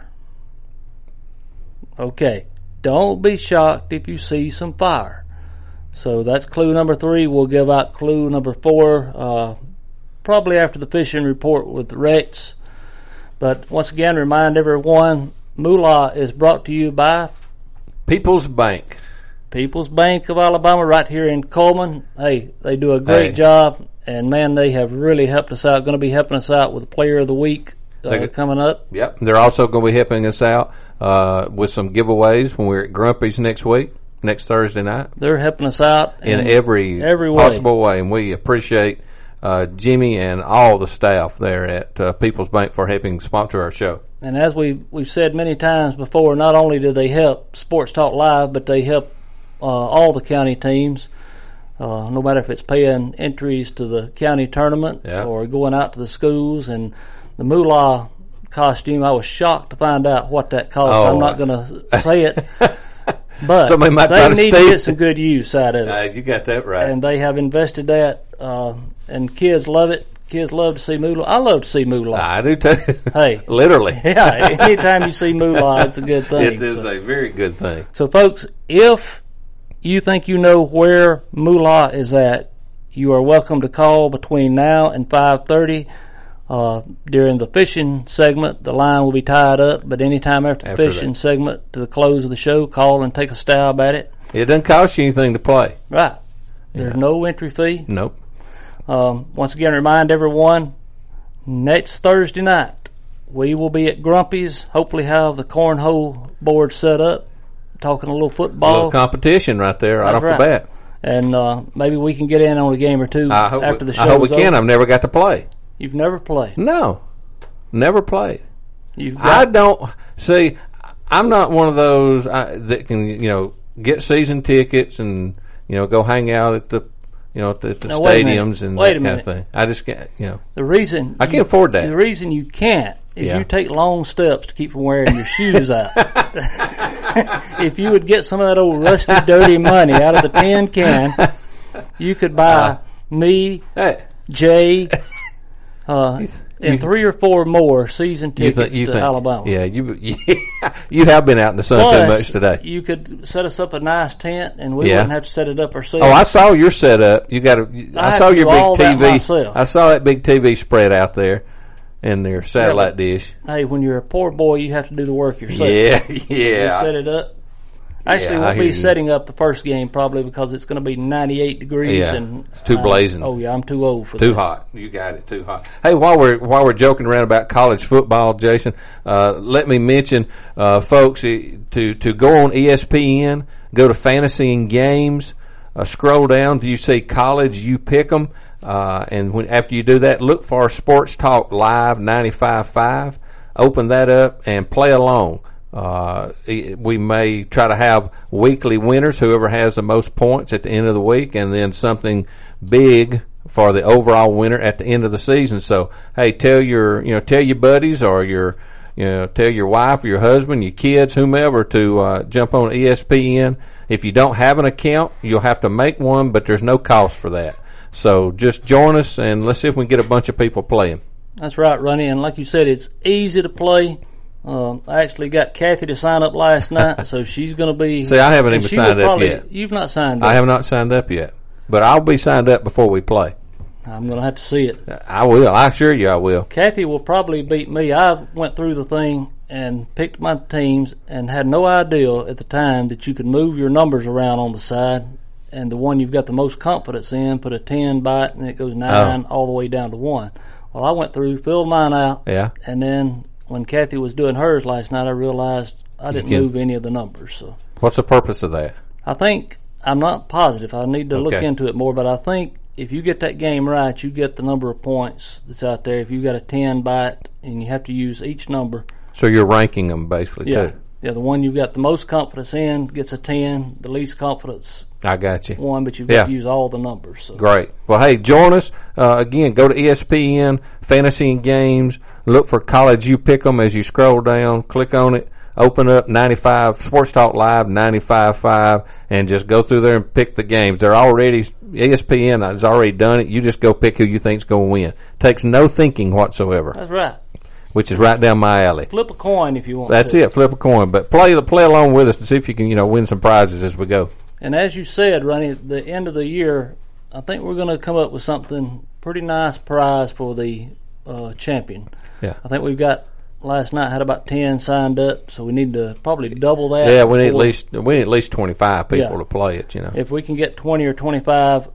Okay. Don't be shocked if you see some fire. So that's clue number 3. We'll give out clue number 4 probably after the fishing report with Rex. But once again, remind everyone, Moolah is brought to you by People's Bank. People's Bank of Alabama, right here in Coleman. Hey, they do a great job, and man, they have really helped us out. Going to be helping us out with the Player of the Week coming up. Yep, they're also going to be helping us out with some giveaways when we're at Grumpy's next Thursday night. They're helping us out in every possible way, and we appreciate Jimmy and all the staff there at People's Bank for helping sponsor our show. And as we've said many times before, not only do they help Sports Talk Live, but they help all the county teams, no matter if it's paying entries to the county tournament or going out to the schools. And the Moolah costume, I was shocked to find out what that cost. I'm not going to say it, but somebody might they need to get some good use out of it. You got that right. And they have invested that, and kids love it. Kids love to see Moolah. I love to see Moolah. I do too. Hey. Literally. Yeah, anytime you see Moolah, it's a good thing. It is a very good thing. So, folks, if you think you know where Moolah is at, you are welcome to call between now and 5:30. During the fishing segment, the line will be tied up, but anytime after the fishing segment to the close of the show, call and take a stab at it. It doesn't cost you anything to play. Right. There's no entry fee. Nope. Once again, remind everyone, next Thursday night, we will be at Grumpy's, hopefully have the cornhole board set up, talking a little football. A little competition right there, right off the bat. And maybe we can get in on a game or two after the show. I hope we can. I've never got to play. You've never played? No. Never played. I'm not one of those that can, get season tickets and, go hang out at the at the stadiums and that kind of thing. I just can't, The reason I can't afford that. The reason you can't is you take long steps to keep from wearing your shoes out. If you would get some of that old rusty, dirty money out of the tin can, you could buy me, Jay, and 3 or 4 more season tickets to Alabama. Yeah, you have been out in the sun too much today. You could set us up a nice tent, and we wouldn't have to set it up ourselves. Oh, I saw your setup. I saw your big TV. I saw that big TV spread out there in their satellite dish. Hey, when you're a poor boy, you have to do the work yourself. Yeah. You set it up. Actually, we'll be setting up the first game probably because it's going to be 98 degrees. Yeah, and it's too blazing. Oh yeah, I'm too old for too that. hot. You got it, too hot. Hey, while we're joking around about college football, Jason, let me mention, folks, to go on ESPN, go to Fantasy and Games, scroll down till you see College, you pick 'em, and after you do that, look for Sports Talk Live 95.5. Open that up and play along. We may try to have weekly winners, whoever has the most points at the end of the week, and then something big for the overall winner at the end of the season. So, hey, tell your buddies or tell your wife or your husband, your kids, whomever to jump on ESPN. If you don't have an account, you'll have to make one, but there's no cost for that. So just join us and let's see if we can get a bunch of people playing. That's right, Ronnie. And like you said, it's easy to play. I actually got Kathy to sign up last night, so she's going to be... See, I haven't even signed up yet. You've not signed up. I have not signed up yet, but I'll be signed up before we play. I'm going to have to see it. I will. I assure you I will. Kathy will probably beat me. I went through the thing and picked my teams and had no idea at the time that you could move your numbers around on the side, and the one you've got the most confidence in, put a 10 by it, and it goes 9 all the way down to 1. Well, I went through, filled mine out, and then when Kathy was doing hers last night, I realized I didn't move any of the numbers. So, what's the purpose of that? I think, I'm not positive. I need to look into it more, but I think if you get that game right, you get the number of points that's out there. If you've got a 10 by it, and you have to use each number. So you're ranking them basically, too. Yeah, the one you've got the most confidence in gets a 10, the least confidence. I got you. 1, but you've got to use all the numbers. So. Great. Well, hey, join us. Again, go to ESPN, Fantasy and Games. Look for College You Pick 'em as you scroll down. Click on it. Open up 95 Sports Talk Live 95.5 and just go through there and pick the games. They're already, ESPN has already done it. You just go pick who you think's going to win. Takes no thinking whatsoever. That's right. Which is right down my alley. Flip a coin if you want. That's it. Flip a coin. But play along with us to see if you can, win some prizes as we go. And as you said, Ronnie, at the end of the year, I think we're going to come up with something pretty nice prize for the champion. Yeah. I think we've got last night had about 10 signed up, so we need to probably double that. Yeah, we need at least 25 people to play it. If we can get 20 or 25.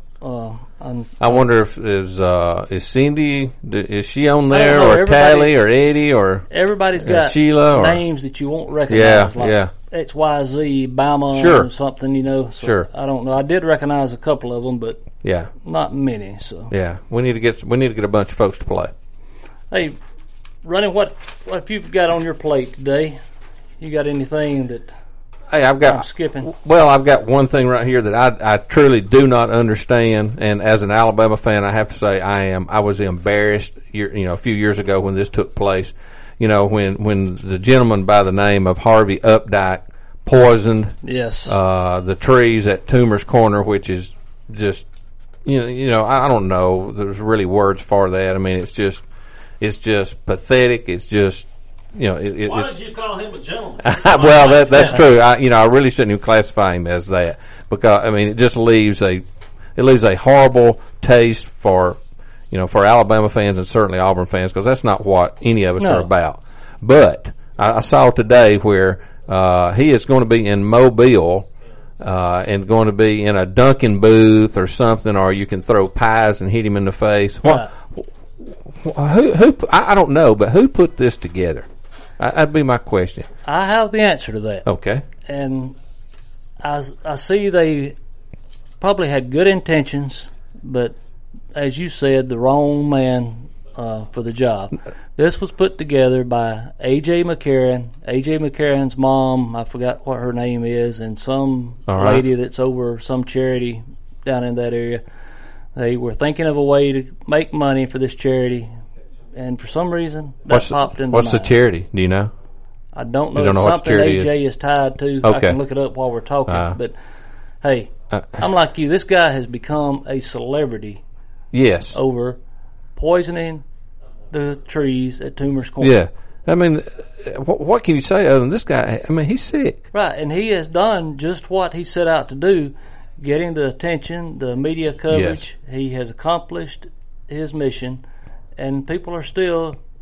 I wonder if is Cindy, is she on there, or Tally, or Eddie, or everybody's got Sheila, names that you won't recognize. Yeah, XYZ, Bama, or something. So I don't know. I did recognize a couple of them, but not many. So we need to get a bunch of folks to play. Hey, Ronnie, what if you've got on your plate today? You got anything that? Hey, I'm skipping. Well, I've got one thing right here that I truly do not understand, and as an Alabama fan, I have to say I was embarrassed. A few years ago when this took place, when the gentleman by the name of Harvey Updike poisoned the trees at Toomer's Corner, which is just I don't know. There's really words for that. I mean, it's just pathetic. It's just. Why did you call him a gentleman? Well, that's true. I really shouldn't even classify him as that because it just leaves a horrible taste for Alabama fans and certainly Auburn fans because that's not what any of us are about. But I saw today where he is going to be in Mobile and going to be in a Dunkin' booth or something, or you can throw pies and hit him in the face. Who? I don't know, but who put this together? That'd be my question. I have the answer to that. Okay. And I see they probably had good intentions, but as you said, the wrong man for the job. This was put together by A.J. McCarron. A.J. McCarron's mom, I forgot what her name is, and some lady that's over some charity down in that area. They were thinking of a way to make money for this charity. And for some reason, that popped into What's the charity? Do you know? I don't know. You don't know it's what something AJ is tied to. Okay. I can look it up while we're talking. But, hey, I'm like you. This guy has become a celebrity. Yes. Over poisoning the trees at Toomer's Corner. Yeah. What can you say other than this guy? He's sick. Right, and he has done just what he set out to do, getting the attention, the media coverage. Yes. He has accomplished his mission. And people are still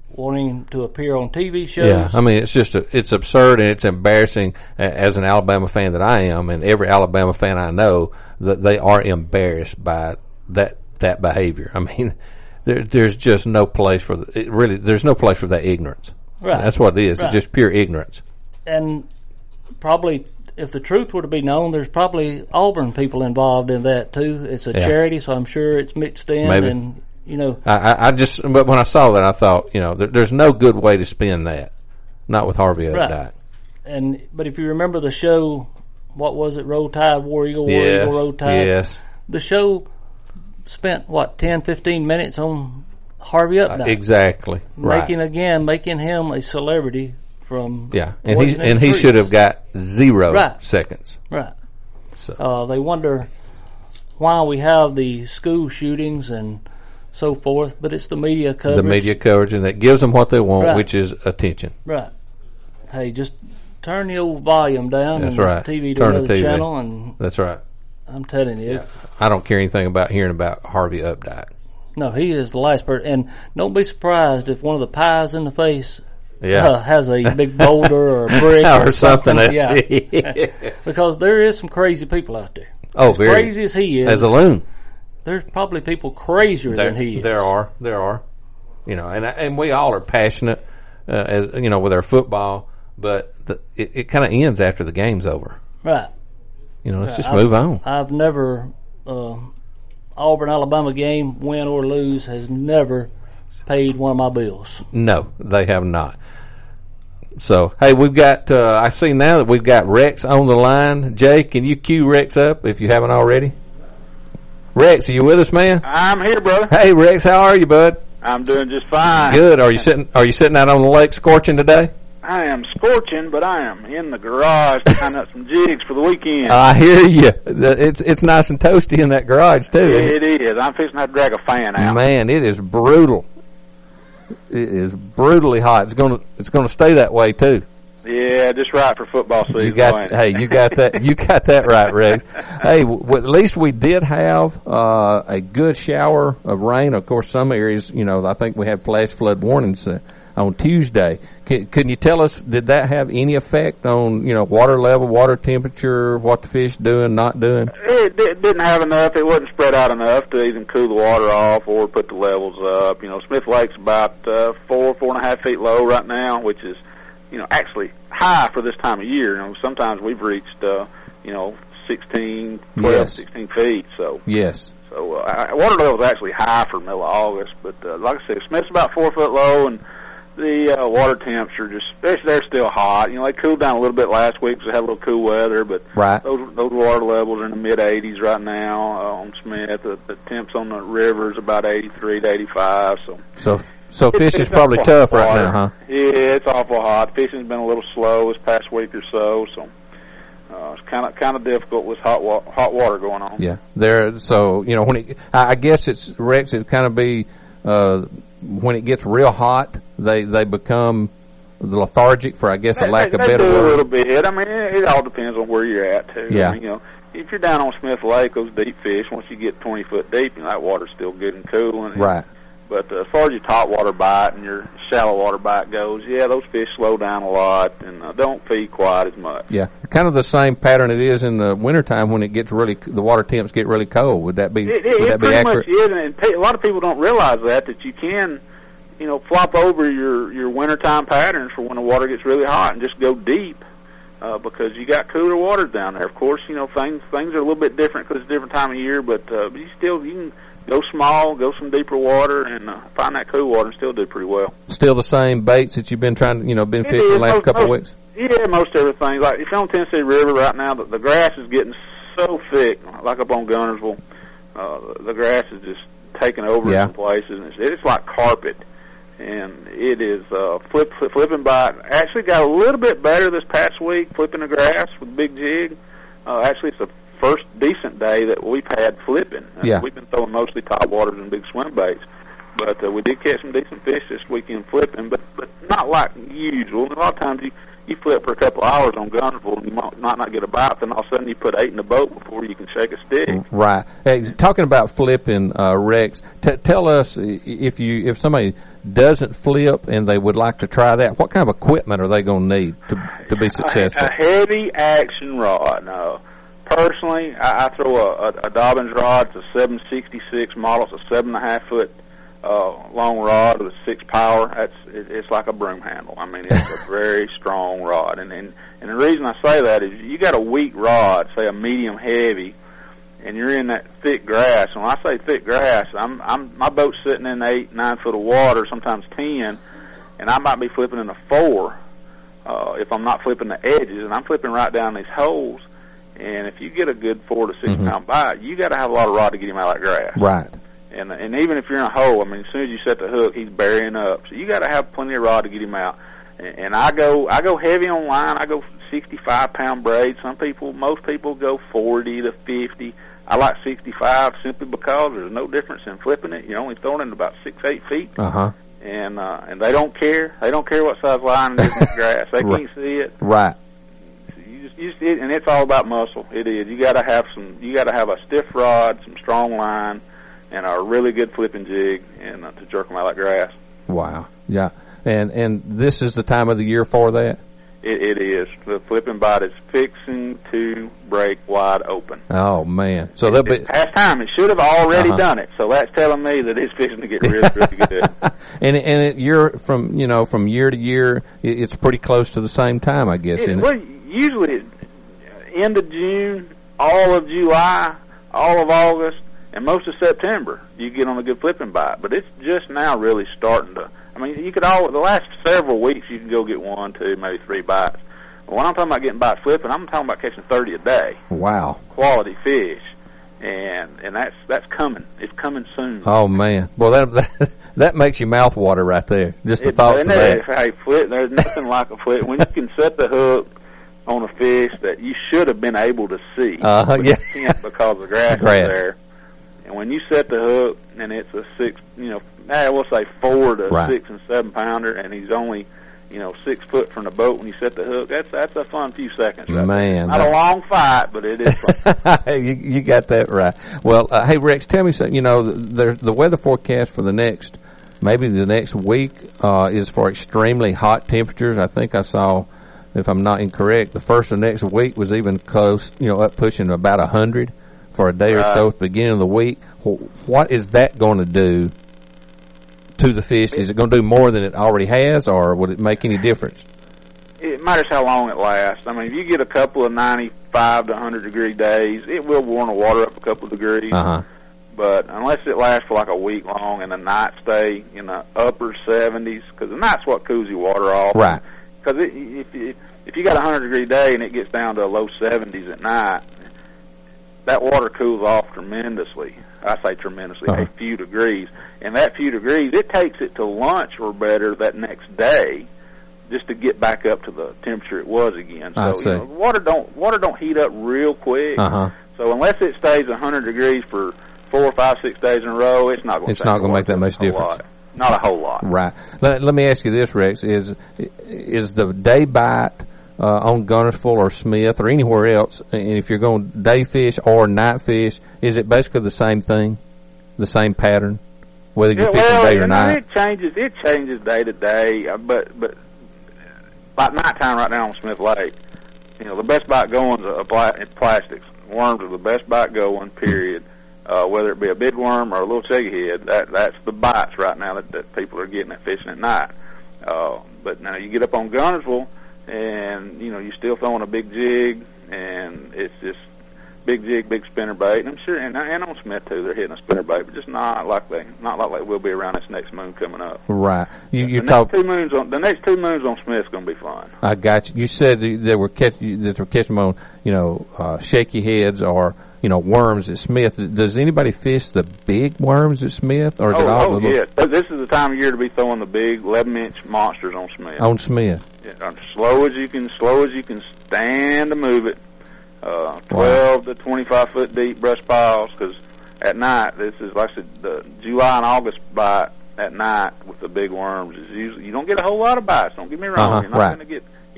wanting to appear on TV shows. Yeah, I mean, it's absurd and it's embarrassing as an Alabama fan that I am, and every Alabama fan I know, that they are embarrassed by that behavior. I mean, there's just no place for there's no place for that ignorance. Right. That's what it is. Right. It's just pure ignorance. And probably, if the truth were to be known, there's probably Auburn people involved in that too. It's a charity, so I'm sure it's mixed in. Maybe. And you know, but when I saw that, I thought, you know, there's no good way to spin that. Not with Harvey Updike. Right. But if you remember the show, what was it? Roll Tide, War Eagle, War Eagle, Roll Tide. Yes. The show spent 10, 15 minutes on Harvey Updike. Exactly. Making him a celebrity from and he should have got 0 seconds. Right. So they wonder why we have the school shootings and so forth, but it's the media coverage. The media coverage, and that gives them what they want, which is attention. Right. Hey, just turn the old volume down and the TV to another channel, and that's right. I'm telling you, I don't care anything about hearing about Harvey Updike. No, he is the last person, and don't be surprised if one of the pies in the face has a big boulder or a brick or something. Because there is some crazy people out there. Oh, as crazy as he is, as a loon. There's probably people crazier than he is. There are. You know, and we all are passionate, as you know, with our football, but it kind of ends after the game's over. Right. You know, let's just move on. I've never Auburn Alabama game, win or lose, has never paid one of my bills. No, they have not. So, hey, we've got, I see now that we've got Rex on the line. Jay, can you cue Rex up if you haven't already? Rex, are you with us, man? I'm here, brother. Hey, Rex, how are you, bud? I'm doing just fine. Good. Are you sitting out on the lake scorching today? I am scorching, but I am in the garage tying up some jigs for the weekend. I hear you. It's nice and toasty in that garage, too. It is. I'm fixing to have to drag a fan out. Man, it is brutal. It is brutally hot. It's gonna stay that way too. Yeah, just right for football season. You got that. You got that right, Rex. Hey, at least we did have a good shower of rain. Of course, some areas, you know, I think we had flash flood warnings on Tuesday. Can you tell us, did that have any effect on, you know, water level, water temperature, what the fish doing, not doing? It didn't have enough. It wasn't spread out enough to even cool the water off or put the levels up. You know, Smith Lake's about 4.5 feet low right now, which is, you know, actually high for this time of year. You know, sometimes we've reached, 16, 12, 16 feet. So yes. So water level's actually high for middle of August, but like I said, Smith's about 4 foot low, and the water temps are just they're still hot. You know, they cooled down a little bit last week because they had a little cool weather, but those water levels are in the mid 80s right now on Smith. The temps on the river is about 83 to 85. So fishing's probably tough right now, huh? Yeah, it's awful hot. Fishing's been a little slow this past week or so. It's kind of difficult with hot water going on. Yeah, so you know I guess it's Rex. It kind of be when it gets real hot, they become lethargic, for I guess a lack of better word. A little bit. I mean, it all depends on where you're at too. Yeah. I mean, you know, if you're down on Smith Lake, those deep fish, once you get 20 foot deep, you know, that water's still good and cool. Right. But as far as your top water bite and your shallow water bite goes, yeah, those fish slow down a lot and don't feed quite as much. Yeah, kind of the same pattern it is in the wintertime when it gets the water temps get really cold. Would that be It pretty much accurate? is, and a lot of people don't realize that you can, you know, flop over your wintertime patterns for when the water gets really hot and just go deep. Because you got cooler waters down there. Of course, you know, things are a little bit different because it's a different time of year, but you can go small, go some deeper water, and find that cool water and still do pretty well. Still the same baits that you've been trying to, you know, been fishing the last couple of weeks? Yeah, most everything. Like if you're on Tennessee River right now, the grass is getting so thick, like up on Gunnersville, the grass is just taking over in some places, and it's like carpet. And it is flipping by. Actually got a little bit better this past week, flipping the grass with big jig. Actually, it's the first decent day that we've had flipping. We've been throwing mostly top waters and big swim baits. But we did catch some decent fish this weekend flipping, but not like usual. A lot of times you flip for a couple hours on Gunnersville and you might not get a bite, then all of a sudden you put 8 in the boat before you can shake a stick. Right. Hey, talking about flipping, Rex, tell us if somebody doesn't flip and they would like to try that, what kind of equipment are they going to need to be successful? A heavy action rod. No. Personally, I throw a Dobbins rod. It's a 766 model. It's a 7.5 foot long rod with 6 power. It's like a broom handle. I mean, it's a very strong rod. And the reason I say that is you got a weak rod, say a medium heavy, and you're in that thick grass. And when I say thick grass, my boat's sitting in 8, 9 foot of water, sometimes 10, and I might be flipping in a 4 if I'm not flipping the edges, and I'm flipping right down these holes. And if you get a good 4 to 6 pound bite, you got to have a lot of rod to get him out of that grass. Right. And even if you're in a hole, I mean, as soon as you set the hook, he's burying up. So you got to have plenty of rod to get him out. And I go heavy on line. I go 65 pound braid. Most people go 40 to 50. I like 65 simply because there's no difference in flipping it. You're only throwing it about 6-8 feet. And they don't care. They don't care what size line it is in the grass. They can't see it. Right. And it's all about muscle. It is. You got to have a stiff rod, some strong line, and a really good flipping jig, and to jerk them out like grass. Wow. Yeah. And this is the time of the year for that? It is. The flipping bite is fixing to break wide open. Oh man! So they'll be past time. It should have already done it. So that's telling me that it's fixing to get really, really good. You're from year to year, it's pretty close to the same time, I guess. Well, usually end of June, all of July, all of August, and most of September, you get on a good flipping bite. But it's just now really starting to. I mean, the last several weeks you can go get 1, 2, maybe 3 bites. But when I'm talking about getting bites flipping, I'm talking about catching 30 a day. Wow. Quality fish. And that's coming. It's coming soon. Oh man. Well that makes your mouth water right there. Just the thoughts of that. Hey, flip, there's nothing like a flip. When you can set the hook on a fish that you should have been able to see. But you can't because the grass is there. And when you set the hook and it's a 6, we'll say 4 to 6 and 7 pounder, and he's only, 6 foot from the boat when you set the hook, that's a fun few seconds. Man. Not a long fight, but it is fun. you got that right. Well, hey, Rex, tell me something. The weather forecast for the next week is for extremely hot temperatures. I think I saw, if I'm not incorrect, the first of next week was even close, up pushing about 100. For a day or so at the beginning of the week. What is that going to do to the fish? Is it going to do more than it already has, or would it make any difference? It matters how long it lasts. I mean, if you get a couple of 95 to 100 degree days, it will warm the water up a couple of degrees. But unless it lasts for like a week long and the night stay in the upper 70s, because the night's what cools your water off. Right. Because if you got a 100 degree day and it gets down to low 70s at night, that water cools off tremendously. I say tremendously, a few degrees. And that few degrees, it takes it to lunch or better that next day just to get back up to the temperature it was again. So water don't heat up real quick. So unless it stays 100 degrees for 4, 5, 6 days in a row, it's not going to make that much difference. Not a whole lot. Right. Let me ask you this, Rex: is the day bite on Gunnersville or Smith or anywhere else, and if you're going day fish or night fish, is it basically the same thing, the same pattern, whether you're fishing day or night? It changes day to day, but like nighttime right now on Smith Lake, the best bite going is plastics. Worms are the best bite going, period. Whether it be a big worm or a little chuggy head, that's the bites right now that people are getting at fishing at night. But now you get up on Gunnersville, and you're still throwing a big jig, and it's just big jig, big spinnerbait. And I'm sure, and on Smith too, they're hitting a spinnerbait, but just not like they will be around this next moon coming up. Right. The next 2 moons on Smith's going to be fun. I got you. You said they were catching them on shaky heads or worms at Smith. Does anybody fish the big worms at Smith, or is it all yeah. This is the time of year to be throwing the big 11-inch monsters on Smith. On Smith. Yeah, slow as you can stand to move it. 12 to 25 foot deep brush piles, because at night, this is like I said, the July and August bite at night with the big worms is usually, you don't get a whole lot of bites. Don't get me wrong. You're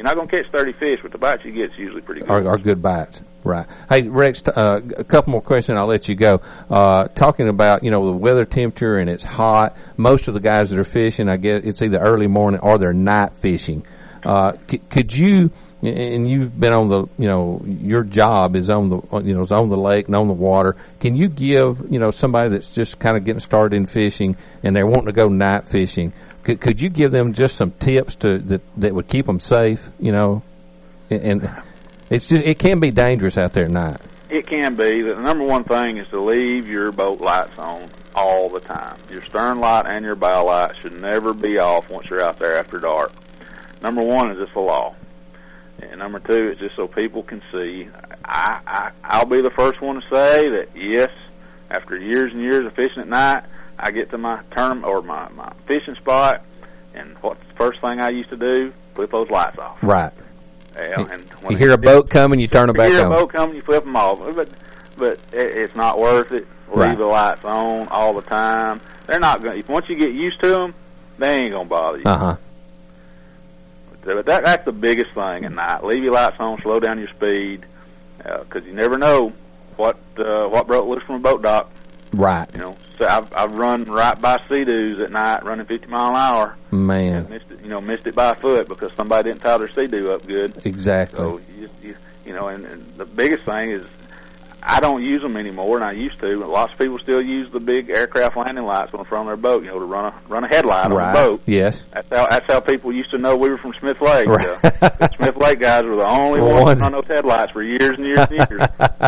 You're not going to catch 30 fish, but the bites you get is usually pretty good. Are good bites, right? Hey, Rex, a couple more questions. I'll let you go. Talking about the weather temperature and it's hot. Most of the guys that are fishing, I guess it's either early morning or they're night fishing. Could you? And you've been on the, your job is on the, is on the lake and on the water. Can you give, somebody that's just kind of getting started in fishing and they're wanting to go night fishing? Could you give them just some tips that would keep them safe? And it's just, it can be dangerous out there at night. It can be. The number one thing is to leave your boat lights on all the time. Your stern light and your bow light should never be off once you're out there after dark. Number one is it's the law. And number two, it's just so people can see. I'll be the first one to say that, yes, after years and years of fishing at night, I get to my tournament or my fishing spot, and what's the first thing I used to do? Flip those lights off. Right. And when you hear a boat coming, you turn it back on. You hear a boat coming, you flip them off. But it's not worth it. Leave the lights on all the time. They're not going. Once you get used to them, they ain't going to bother you. Uh-huh. But that's the biggest thing at night. Leave your lights on, slow down your speed, because you never know what broke loose from a boat dock. Right. So I've run right by Sea-Doos at night, running 50 mile an hour. Man. And missed it by a foot because somebody didn't tie their Sea-Doo up good. Exactly. So and the biggest thing is I don't use them anymore, and I used to. Lots of people still use the big aircraft landing lights on the front of their boat, to run a headlight on the boat. Yes. That's how people used to know we were from Smith Lake. Right. The Smith Lake guys were the only ones on those headlights for years and years and years.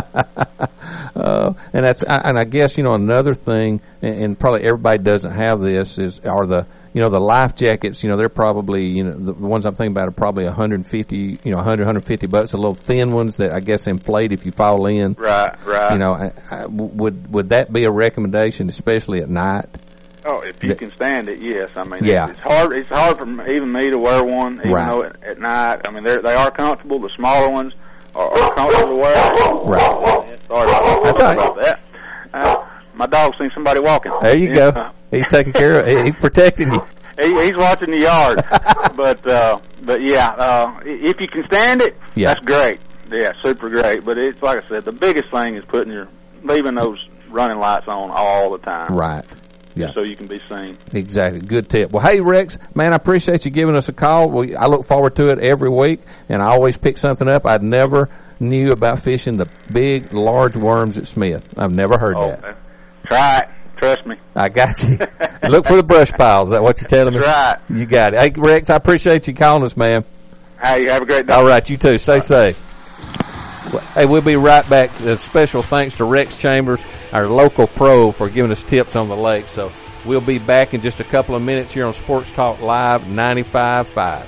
And I guess another thing, and probably everybody doesn't have this, are the life jackets. They're probably the ones I'm thinking about are probably $150, $150. The little thin ones that I guess inflate if you fall in. Right. Would that be a recommendation, especially at night? Oh, if you can stand it, yes. I mean, yeah. It's hard for even me to wear one, even though at night. I mean, they are comfortable. The smaller ones are comfortable to wear. Right. Sorry about that. My dog's seen somebody walking. There you go. He's taking care of it. He's protecting you. He's watching the yard. But yeah, if you can stand it, that's great. Yeah, super great. But it's like I said, the biggest thing is leaving those running lights on all the time. Right. Yeah. So you can be seen. Exactly. Good tip. Well, hey, Rex, man, I appreciate you giving us a call. I look forward to it every week, and I always pick something up. I'd never knew about fishing the big, large worms at Smith. I've never heard that. Try it. Trust me. I got you. Look for the brush piles. Is that what you're telling me? That's right. You got it. Hey, Rex, I appreciate you calling us, man. Hey, you have a great day. All right, you too. Stay safe. Hey, we'll be right back. Special thanks to Rex Chambers, our local pro, for giving us tips on the lake. So we'll be back in just a couple of minutes here on Sports Talk Live 95.5.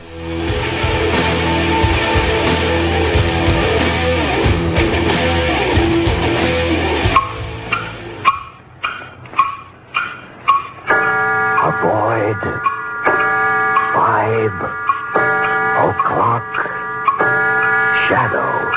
Avoid 5 o'clock shadow.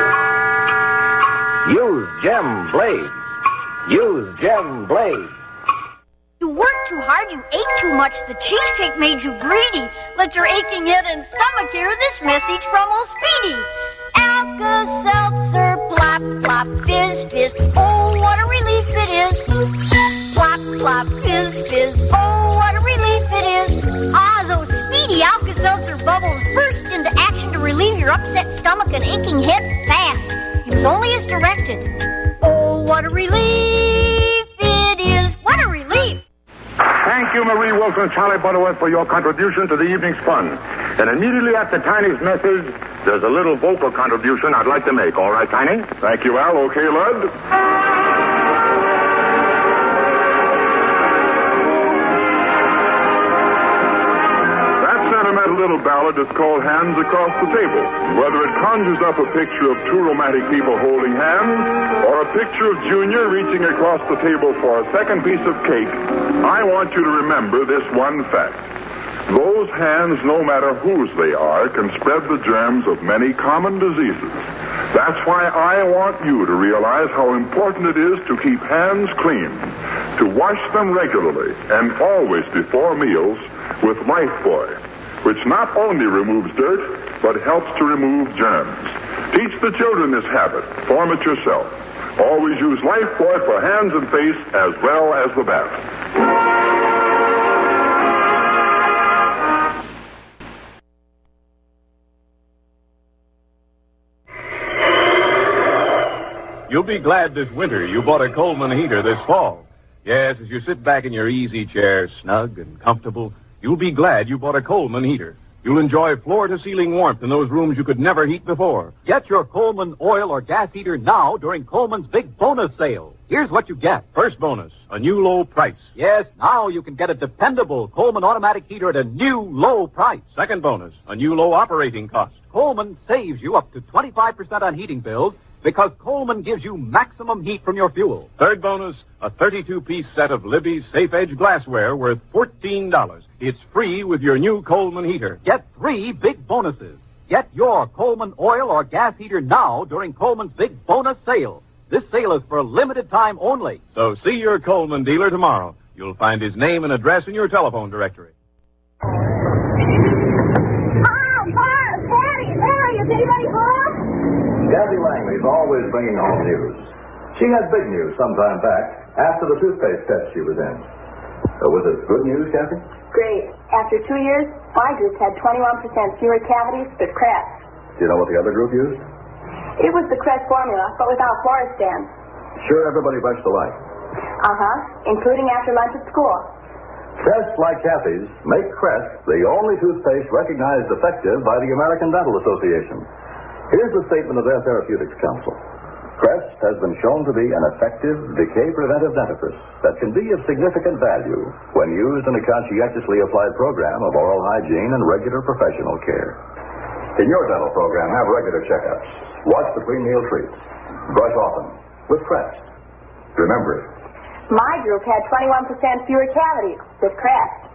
Use Gem Blade. Use Gem Blade. You worked too hard, you ate too much, the cheesecake made you greedy. Let your aching head and stomach hear this message from old Speedy. Alka-Seltzer, plop, plop, fizz, fizz, oh, what a relief it is. Plop, plop, fizz, fizz, oh, what a relief it is. Ah, those Speedy Alka-Seltzer bubbles burst into action to relieve your upset stomach and aching head fast. Use only as directed. Oh, what a relief it is. What a relief. Thank you, Marie Wilson, Charlie Butterworth, for your contribution to the evening's fun. And immediately after Tiny's message, there's a little vocal contribution I'd like to make. All right, Tiny? Thank you, Al. Okay, Lud? That sentimental little ballad is called Hands Across the Table. Whether it conjures up a picture of two romantic people holding hands or a picture of Junior reaching across the table for a second piece of cake, I want you to remember this one fact. Those hands, no matter whose they are, can spread the germs of many common diseases. That's why I want you to realize how important it is to keep hands clean, to wash them regularly and always before meals with Lifebuoy, which not only removes dirt, but helps to remove germs. Teach the children this habit. Form it yourself. Always use Lifebuoy for hands and face as well as the bath. You'll be glad this winter you bought a Coleman heater this fall. Yes, as you sit back in your easy chair, snug and comfortable, you'll be glad you bought a Coleman heater. You'll enjoy floor-to-ceiling warmth in those rooms you could never heat before. Get your Coleman oil or gas heater now during Coleman's big bonus sale. Here's what you get. First bonus, a new low price. Yes, now you can get a dependable Coleman automatic heater at a new low price. Second bonus, a new low operating cost. Coleman saves you up to 25% on heating bills because Coleman gives you maximum heat from your fuel. Third bonus, a 32-piece set of Libby's Safe Edge glassware worth $14. It's free with your new Coleman heater. Get 3 big bonuses. Get your Coleman oil or gas heater now during Coleman's big bonus sale. This sale is for a limited time only. So see your Coleman dealer tomorrow. You'll find his name and address in your telephone directory. Kathy Langley's always bringing home news. She had big news some time back after the toothpaste test she was in. Was it good news, Kathy? Great. After 2 years, my group had 21% fewer cavities but Crest. Do you know what the other group used? It was the Crest formula, but without Floristan. Sure everybody brushed alike. Including after lunch at school. Tests like Kathy's make Crest the only toothpaste recognized effective by the American Dental Association. Here's the statement of their Therapeutics Council. Crest has been shown to be an effective decay-preventive dentifrice that can be of significant value when used in a conscientiously applied program of oral hygiene and regular professional care. In your dental program, have regular checkups. Watch the pre-meal treats. Brush often with Crest. Remember it. My group had 21% fewer cavities with Crest.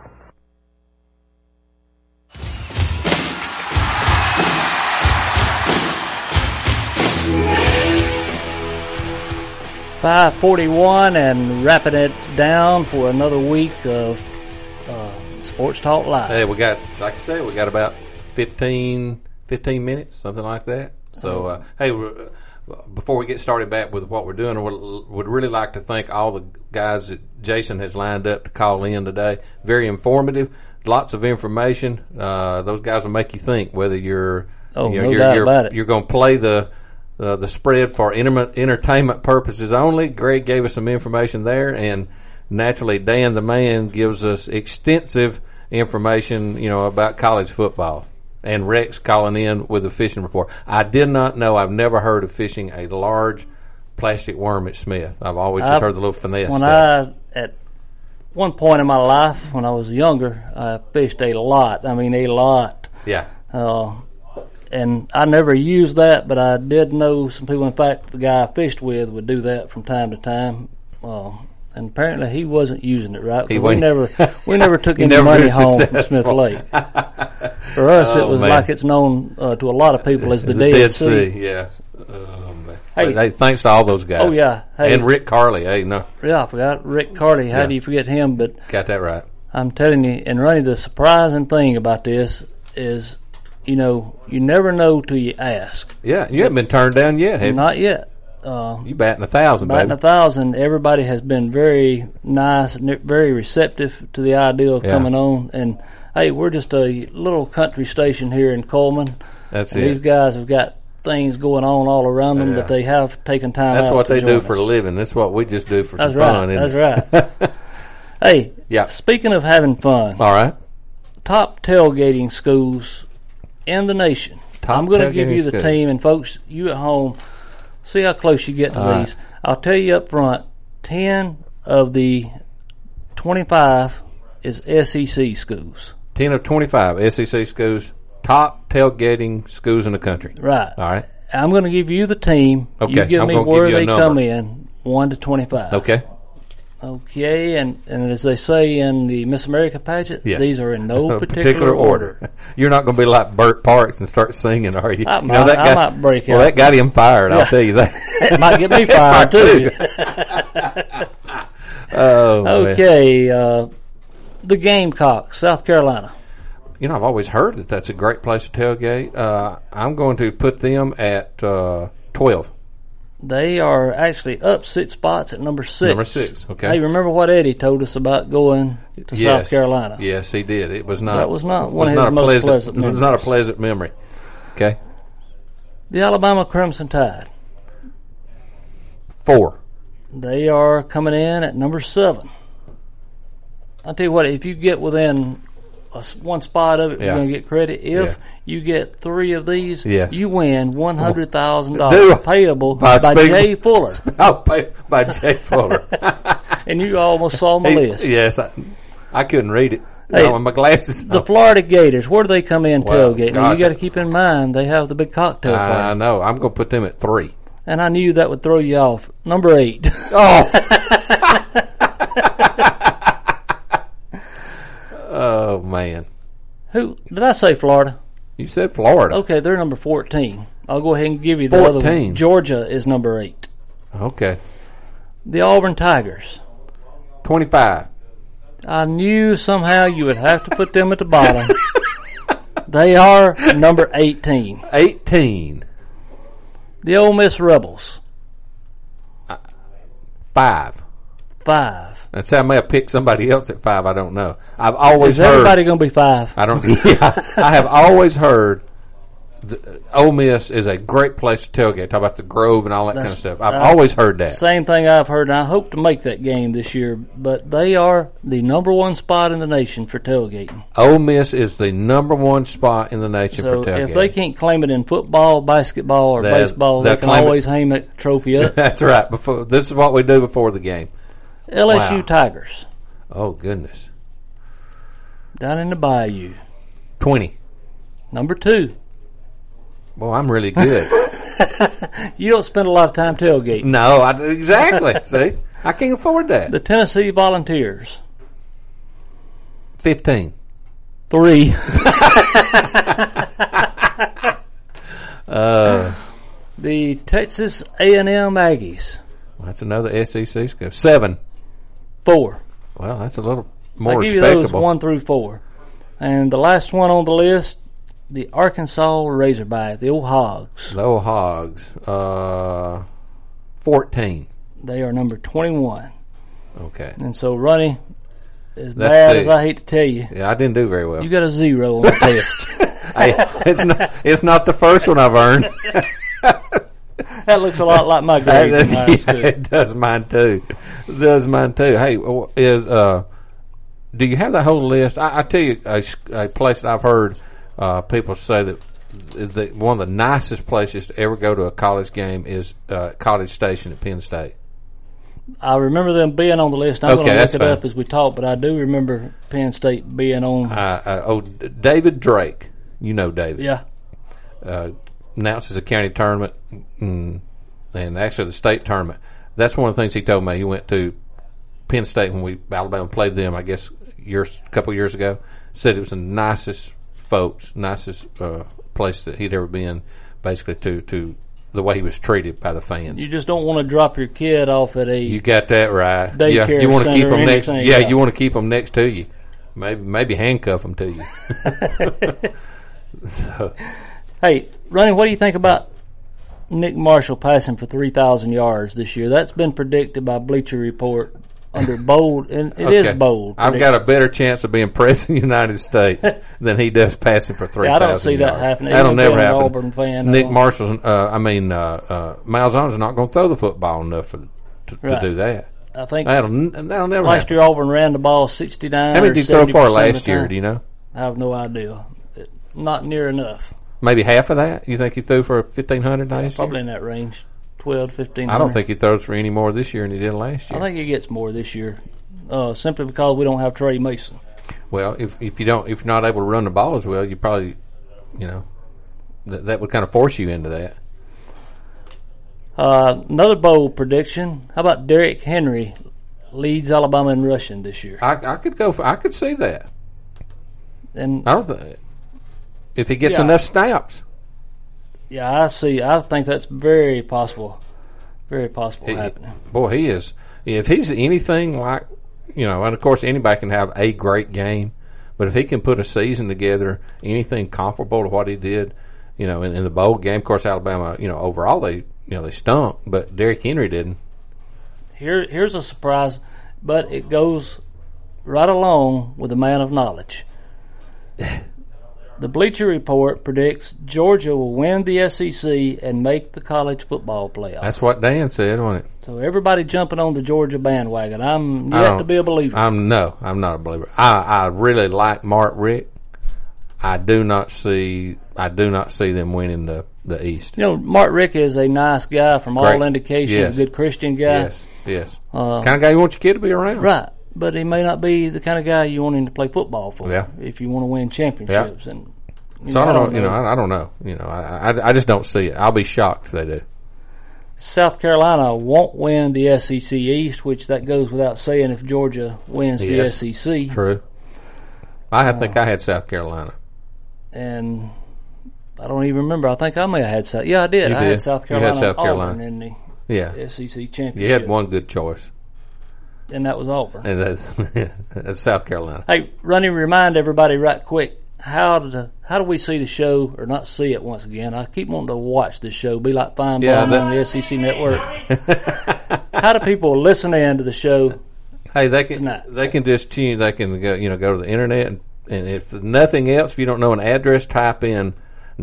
5:41 and wrapping it down for another week of Sports Talk Live. Hey, we got, like I said, we got about 15 minutes, something like that. So, hey, before we get started back with what we're doing, I would really like to thank all the guys that Jason has lined up to call in today. Very informative, lots of information. Those guys will make you think whether you're you're going to play the spread for entertainment purposes only. Greg gave us some information there, and naturally Dan the man gives us extensive information, about college football. And Rex calling in with a fishing report. I did not know. I've never heard of fishing a large plastic worm at Smith. I've always just heard the little finesse stuff. At one point in my life, when I was younger, I fished a lot. I mean, a lot. Yeah. And I never used that, but I did know some people. In fact, the guy I fished with would do that from time to time. And apparently he wasn't using it right. We never took any money home from Smith Lake. For us, it was like it's known to a lot of people as the Dead Sea. Yeah. Hey, thanks to all those guys. Oh yeah. Hey, and Rick Carley. Hey, no. Yeah, I forgot Rick Carley. How do you forget him? But got that right. I'm telling you, and Ronnie, the surprising thing about this is, you never know till you ask. Yeah, you haven't been turned down yet, have you? Not yet. You batting 1,000, baby. Batting 1,000. Everybody has been very nice and very receptive to the idea of coming on. And hey, we're just a little country station here in Coleman. That's and it. These guys have got things going on all around them that they have taken time. That's out what to they join do us. for a living. That's what we just do for That's some right. fun. That's right. Hey, speaking of having fun, all right. Top tailgating schools in the nation. I'm going to give you the team, and folks, you at home, see how close you get to all these. Right. I'll tell you up front, 10 of the 25 is SEC schools. 10 of 25 SEC schools, top tailgating schools in the country. Right. All right. I'm going to give you the team. Okay. You give me where they come in, 1 to 25. Okay. Okay, and as they say in the Miss America pageant, these are in no particular order. You're not going to be like Burt Parks and start singing, are you? I might break out. Well, that got him fired, I'll tell you that. It might get me fired, too. Oh, okay, the Gamecocks, South Carolina. I've always heard that that's a great place to tailgate. I'm going to put them at 12. They are actually up 6 spots at number 6. Number 6, okay. Hey, remember what Eddie told us about going to South Carolina? Yes, he did. It was not. That was not one of his most pleasant memories. It was not a pleasant memory. Okay. The Alabama Crimson Tide. 4. They are coming in at number 7. I'll tell you what, if you get within one spot of it, you're going to get credit. If you get 3 of these, you win $100,000 payable by Jay Fuller. By Jay Fuller. And you almost saw my list. Yes, I couldn't read it. Hey, with my glasses. The Florida Gators, where do they come in tailgating? Now, you got to keep in mind they have the big cocktail party. I know. I'm going to put them at 3. And I knew that would throw you off. Number 8. Oh, man. Who did I say? Florida? You said Florida. Okay, they're number 14. I'll go ahead and give you the 14. other one. Georgia is number 8. Okay. The Auburn Tigers. 25. I knew somehow you would have to put them at the bottom. They are number 18. 18. The Ole Miss Rebels. 5. 5. That's how I may have picked somebody else at 5. I don't know. I've always heard. Is everybody going to be 5? I don't. I have always heard. Ole Miss is a great place to tailgate. Talk about the Grove and all that kind of stuff. I've always heard that. Same thing I've heard, and I hope to make that game this year. But they are the number 1 spot in the nation for tailgating. Ole Miss is the number 1 spot in the nation for tailgating. If they can't claim it in football, basketball, or baseball, they can always hang that trophy up. That's right. This is what we do before the game. LSU Tigers. Oh, goodness. Down in the Bayou. 20. Number 2. Well, I'm really good. You don't spend a lot of time tailgating. No, exactly. See? I can't afford that. The Tennessee Volunteers. 15. 3. The Texas A&M Aggies. Well, that's another SEC school. 7. 4. Well, that's a little more I'll give respectable. you those 1 through 4. And the last one on the list, the Arkansas Razorback, the old Hogs. The old Hogs. 14. They are number 21. Okay. And so, Ronnie, as bad as I hate to tell you, I didn't do very well. You got a 0 on the test. It's not the first one I've earned. That looks a lot like my grade in high school. It does mine too. Hey, do you have that whole list? I tell you a place that I've heard people say that one of the nicest places to ever go to a college game is College Station at Penn State. I remember them being on the list. I'm going to look it fine. up as we talk, but I do remember Penn State being on. David Drake. You know David. Yeah. Announces a county tournament and actually the state tournament. That's one of the things he told me. He went to Penn State when Alabama played them, I guess, a couple years ago. Said it was the nicest folks, nicest place that he'd ever been, basically to the way he was treated by the fans. You just don't want to drop your kid off at a. You got that right. Daycare you want to keep them next. Yeah, you want to keep them next to you. Maybe handcuff them to you. So. Hey, Ronnie, what do you think about Nick Marshall passing for 3,000 yards this year? That's been predicted by Bleacher Report under bold, and it is bold. I've got a better chance of being president of the United States than he does passing for 3,000 yards. I don't see yards. that happening. That'll never happen. Auburn fan, Nick Marshall's, Malzahn's not going to throw the football enough to do that. I think that'll never last happen. year Auburn ran the ball 69. How many did he throw for last year? Do you know? I have no idea. Not near enough. Maybe half of that? You think he threw for 1,500 last year? Probably in that range, 12 to 1,500. I don't think he throws for any more this year than he did last year. I think he gets more this year, simply because we don't have Trey Mason. Well, if you're not able to run the ball as well, you probably, that would kind of force you into that. Another bold prediction. How about Derrick Henry leads Alabama in rushing this year? I could see that. And I don't think if he gets enough snaps. Yeah, I think that's very possible. Very possible happening. Boy, he is. If he's anything like, and of course anybody can have a great game, But if he can put a season together, anything comparable to what he did, you know, in the bowl game, of course, Alabama, you know, overall they stunk, but Derrick Henry didn't. Here's a surprise, but it goes right along with the man of knowledge. The Bleacher Report predicts Georgia will win the SEC and make the college football playoff. That's what Dan said, wasn't it? So everybody jumping on the Georgia bandwagon. I'm yet to be a believer. I'm not a believer. I really like Mark Richt. I do not see them winning the East. You know, Mark Richt is a nice guy from all indications, yes. A good Christian guy. Yes. Kind of guy you want your kid to be around. Right. But he may not be the kind of guy you want him to play football for. Yeah. If you want to win championships. Yeah. And so I don't know. I don't know. You know, I just don't see it. I'll be shocked if they do. South Carolina won't win the SEC East, which that goes without saying if Georgia wins the SEC. True. I think I had South Carolina. And I don't even remember. I think I may have had South. Yeah, I did. I had South Carolina. You had South Carolina Auburn in the SEC championship. You had one good choice. And that was Auburn. And that's South Carolina. Hey, Ronnie, remind everybody right quick, how do we see the show, or not see it once again? I keep wanting to watch this show, be like Feinbaum on the SEC Network. How do people listen in to the show? Hey, they can just tune. They can go to the internet, and if nothing else, if you don't know an address, type in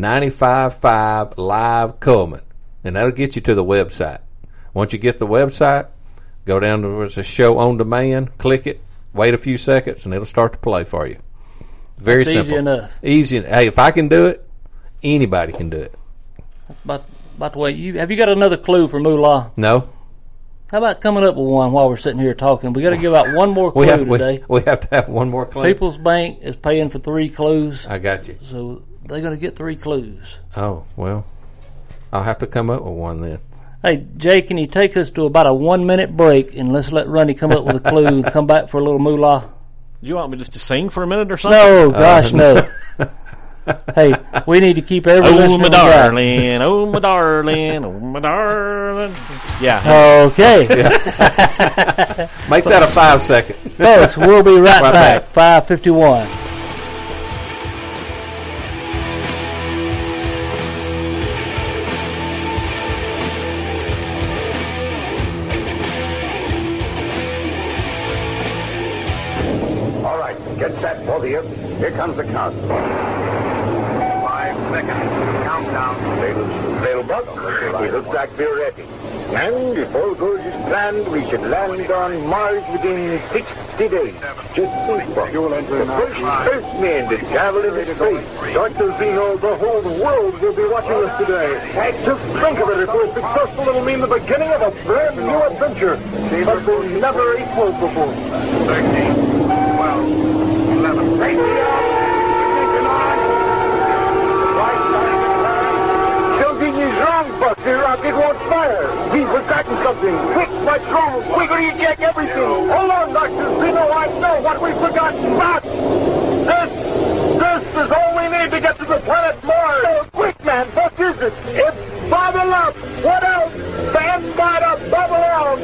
95.5 Live Coleman, and that'll get you to the website. Once you get the website, go down to where it's a show on demand, click it, wait a few seconds, and it'll start to play for you. Very simple. Easy enough. Easy. Hey, if I can do it, anybody can do it. By the way, have you got another clue for Moolah? No. How about coming up with one while we're sitting here talking? We got to give out one more clue today. We have to have one more clue. People's Bank is paying for 3 clues. I got you. So they're going to get 3 clues. Oh, well, I'll have to come up with one then. Hey, Jay, can you take us to about a 1-minute break, and let's let Ronnie come up with a clue and come back for a little moolah? You want me just to sing for a minute or something? No, gosh, no. Hey, we need to keep every listener. Oh, my darling, oh, my darling, oh, my darling. Yeah. Okay. Make that a 5-second. Folks, we'll be right back. 5:51. Get set, both of you. Here comes the count. 5 seconds. Countdown. Little buck. He looks like we're ready. And if all goes as planned, we should land on Mars within 60 days. Just think, Buck. The first Earthman to travel into space. Doctors being all, the whole world will be watching us today. Just think of it. If we're successful, it'll mean the beginning of a brand new adventure. But we'll never equal before. 13, 12, 11. Take me out! Ignition on! Right side of the car. Something is wrong, Buck. The rocket won't fire. We've forgotten something. Quick, what's wrong? Quickly check everything. Hold on, Doctor. We know what we've forgotten. But this is all we need to get to the planet Mars. Oh, quick, man. What is it? It's bubble up. What else? Stand by to bubble out.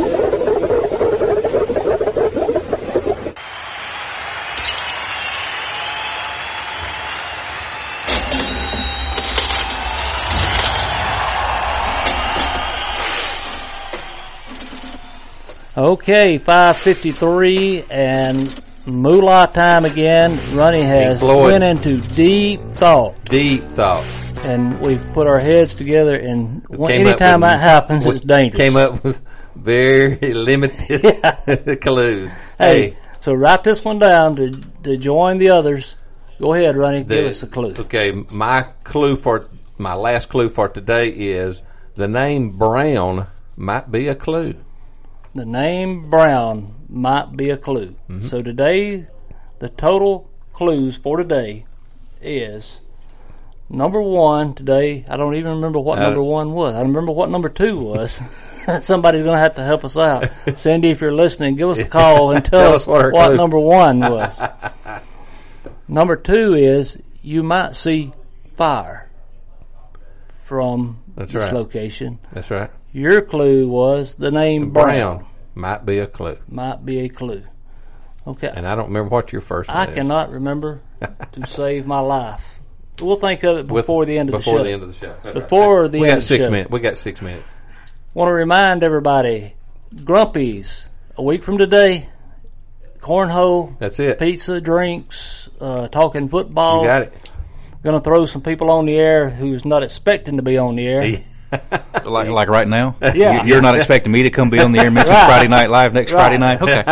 Okay, 5:53 and moolah time again. Ronnie has went into deep thought. Deep thought. And we've put our heads together, and anytime that happens, it's dangerous. Came up with very limited clues. Hey, so write this one down to join the others. Go ahead, Ronnie, give us a clue. Okay, my last clue for today is the name Brown might be a clue. The name Brown might be a clue. Mm-hmm. So today, the total clues for today is number 1 today. I don't even remember what number 1 was. I remember what number 2 was. Somebody's going to have to help us out. Cindy, if you're listening, give us a call and tell us what number 1 was. Number 2 is you might see fire from this location. That's right. Your clue was the name Brown. Might be a clue. Might be a clue. Okay. And I don't remember what your first one I is. cannot remember to save my life. We'll think of it before the end of the show. Before the end of the show. That's before right. the We end got of the 6 show. minutes. We got 6 minutes. Want to remind everybody, Grumpy's, a week from today, cornhole. That's it. Pizza, drinks, talking football. You got it. Going to throw some people on the air who's not expecting to be on the air. like right now? Yeah. You're not expecting me to come be on the air and mention Right. Friday Night Live next Friday night? Okay.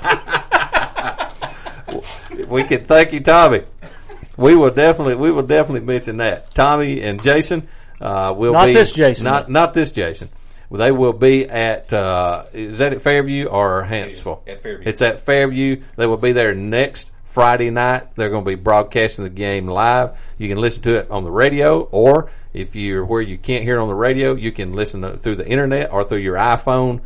We can thank you, Tommy. We will definitely mention that. Tommy and Jason will Not be this Jason. Not this Jason. Well, they will be at is that at Fairview or Hampsville? At Fairview. It's at Fairview. They will be there next Friday night. They're going to be broadcasting the game live. You can listen to it on the radio, or if you're where you can't hear it on the radio, you can listen through the internet or through your iPhone,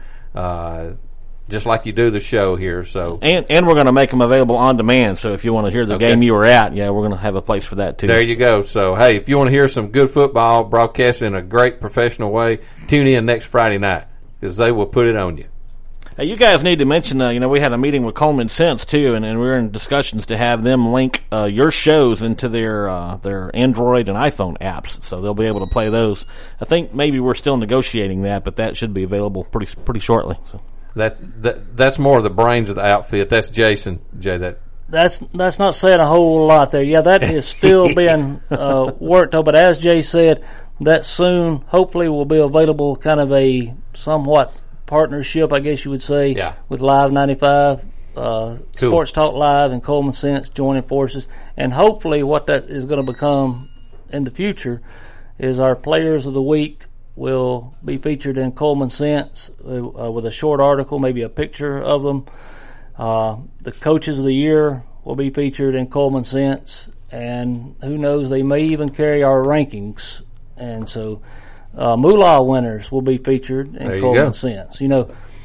just like you do the show here. So and we're going to make them available on demand. So if you want to hear the game you were at, we're going to have a place for that too. There you go. So hey, if you want to hear some good football broadcast in a great professional way, tune in next Friday night because they will put it on you. Hey, you guys need to mention, we had a meeting with Coleman Sense too, and we're in discussions to have them link your shows into their Android and iPhone apps, so they'll be able to play those. I think maybe we're still negotiating that, but that should be available pretty shortly. So That's more of the brains of the outfit. That's Jason, Jay. That's not saying a whole lot there. Yeah, that is still being worked on, but as Jay said, that soon hopefully will be available, kind of a somewhat partnership, I guess you would say, with Live 95, Sports Talk Live and Coleman Sense joining forces. And hopefully what that is going to become in the future is our Players of the Week will be featured in Coleman Sense with a short article, maybe a picture of them. The Coaches of the Year will be featured in Coleman Sense, and who knows, they may even carry our rankings. And so Moolah winners will be featured in Coleman Sense. They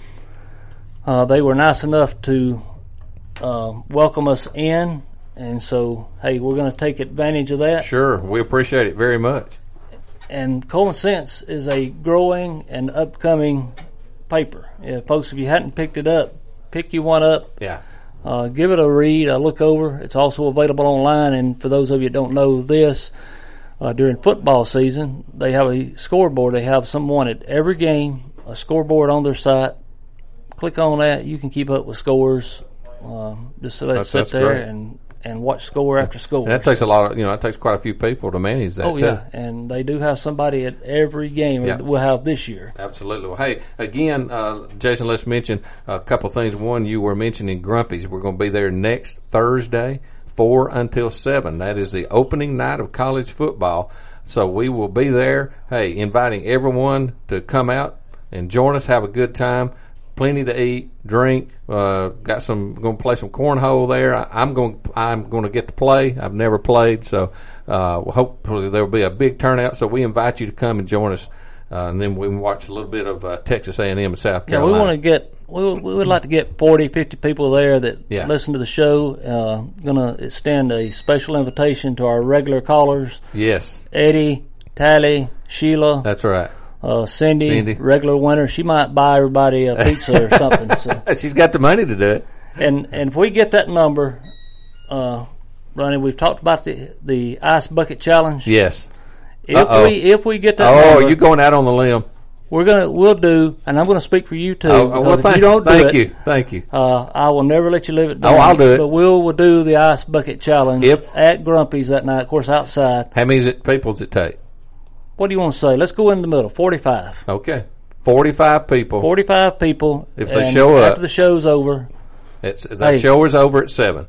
were nice enough to welcome us in, and so, hey, we're going to take advantage of that. Sure, we appreciate it very much. And Coleman Sense is a growing and upcoming paper. Folks, if you hadn't picked it up, pick you one up. Yeah. Give it a read, a look over. It's also available online, and for those of you that don't know this, during football season, they have a scoreboard. They have someone at every game, a scoreboard on their site. Click on that. You can keep up with scores. Just let it sit there and watch score after score. And that takes a lot of, that takes quite a few people to manage that. Oh, yeah. And they do have somebody at every game that we'll have this year. Absolutely. Well, hey, again, Jason, let's mention a couple of things. One, you were mentioning Grumpy's. We're going to be there next Thursday, 4 until 7. That is the opening night of college football. So we will be there, hey, inviting everyone to come out and join us, have a good time. Plenty to eat, drink. Going to play some cornhole there. I'm going to get to play. I've never played, so hopefully there will be a big turnout. So we invite you to come and join us, and then we can watch a little bit of Texas A&M and South Carolina. Yeah, we want to get. We would like to get 40, 50 people there that listen to the show. Going to extend a special invitation to our regular callers. Yes, Eddie, Tally, Sheila. That's right. Cindy, regular winner. She might buy everybody a pizza or something. So. She's got the money to do it. And if we get that number, Ronnie, we've talked about the ice bucket challenge. Yes. If we get that number, you're going out on the limb. We'll do, and I'm going to speak for you too. If you don't thank you. I will never let you live it down. I'll do it. But we'll do the ice bucket challenge at Grumpy's that night. Of course, outside. How many people does it take? What do you want to say? Let's go in the middle. 45. Okay. 45 people. 45 people. If they show up. After the show's over. The show is over at 7.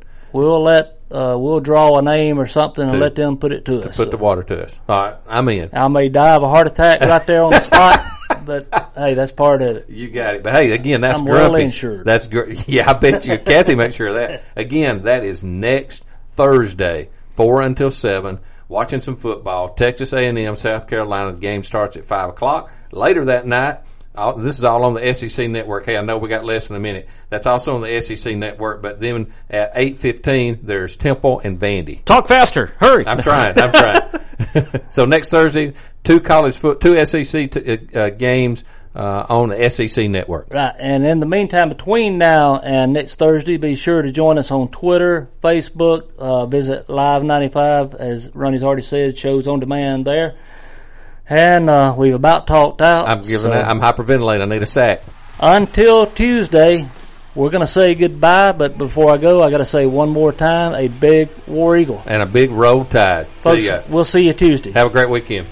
We'll draw a name or something and let them put it to us. Put the water to us. All right. I'm in. I may die of a heart attack right there on the spot, but hey, that's part of it. You got it. But hey, again, that's I'm Grumpy's. well insured. That's great. Yeah, I bet you. Kathy, make sure of that. Again, that is next Thursday, 4 until 7. Watching some football. Texas A&M, South Carolina. The game starts at 5 o'clock. Later that night, this is all on the SEC network. Hey, I know we got less than a minute. That's also on the SEC network. But then at 8:15, there's Temple and Vandy. Talk faster. Hurry. I'm trying. So next Thursday, two SEC games. on the SEC network. Right, and in the meantime, between now and next Thursday, be sure to join us on Twitter, Facebook, visit Live 95, as Ronnie's already said, shows on demand there. And we've about talked out. I'm hyperventilating. I need a sack. Until Tuesday, we're going to say goodbye, but before I go, I got to say one more time, a big War Eagle. And a big Roll Tide. Folks, we'll see you Tuesday. Have a great weekend.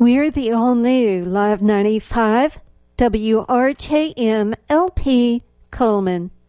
We're the all-new Live 95 WRJM LP Coleman.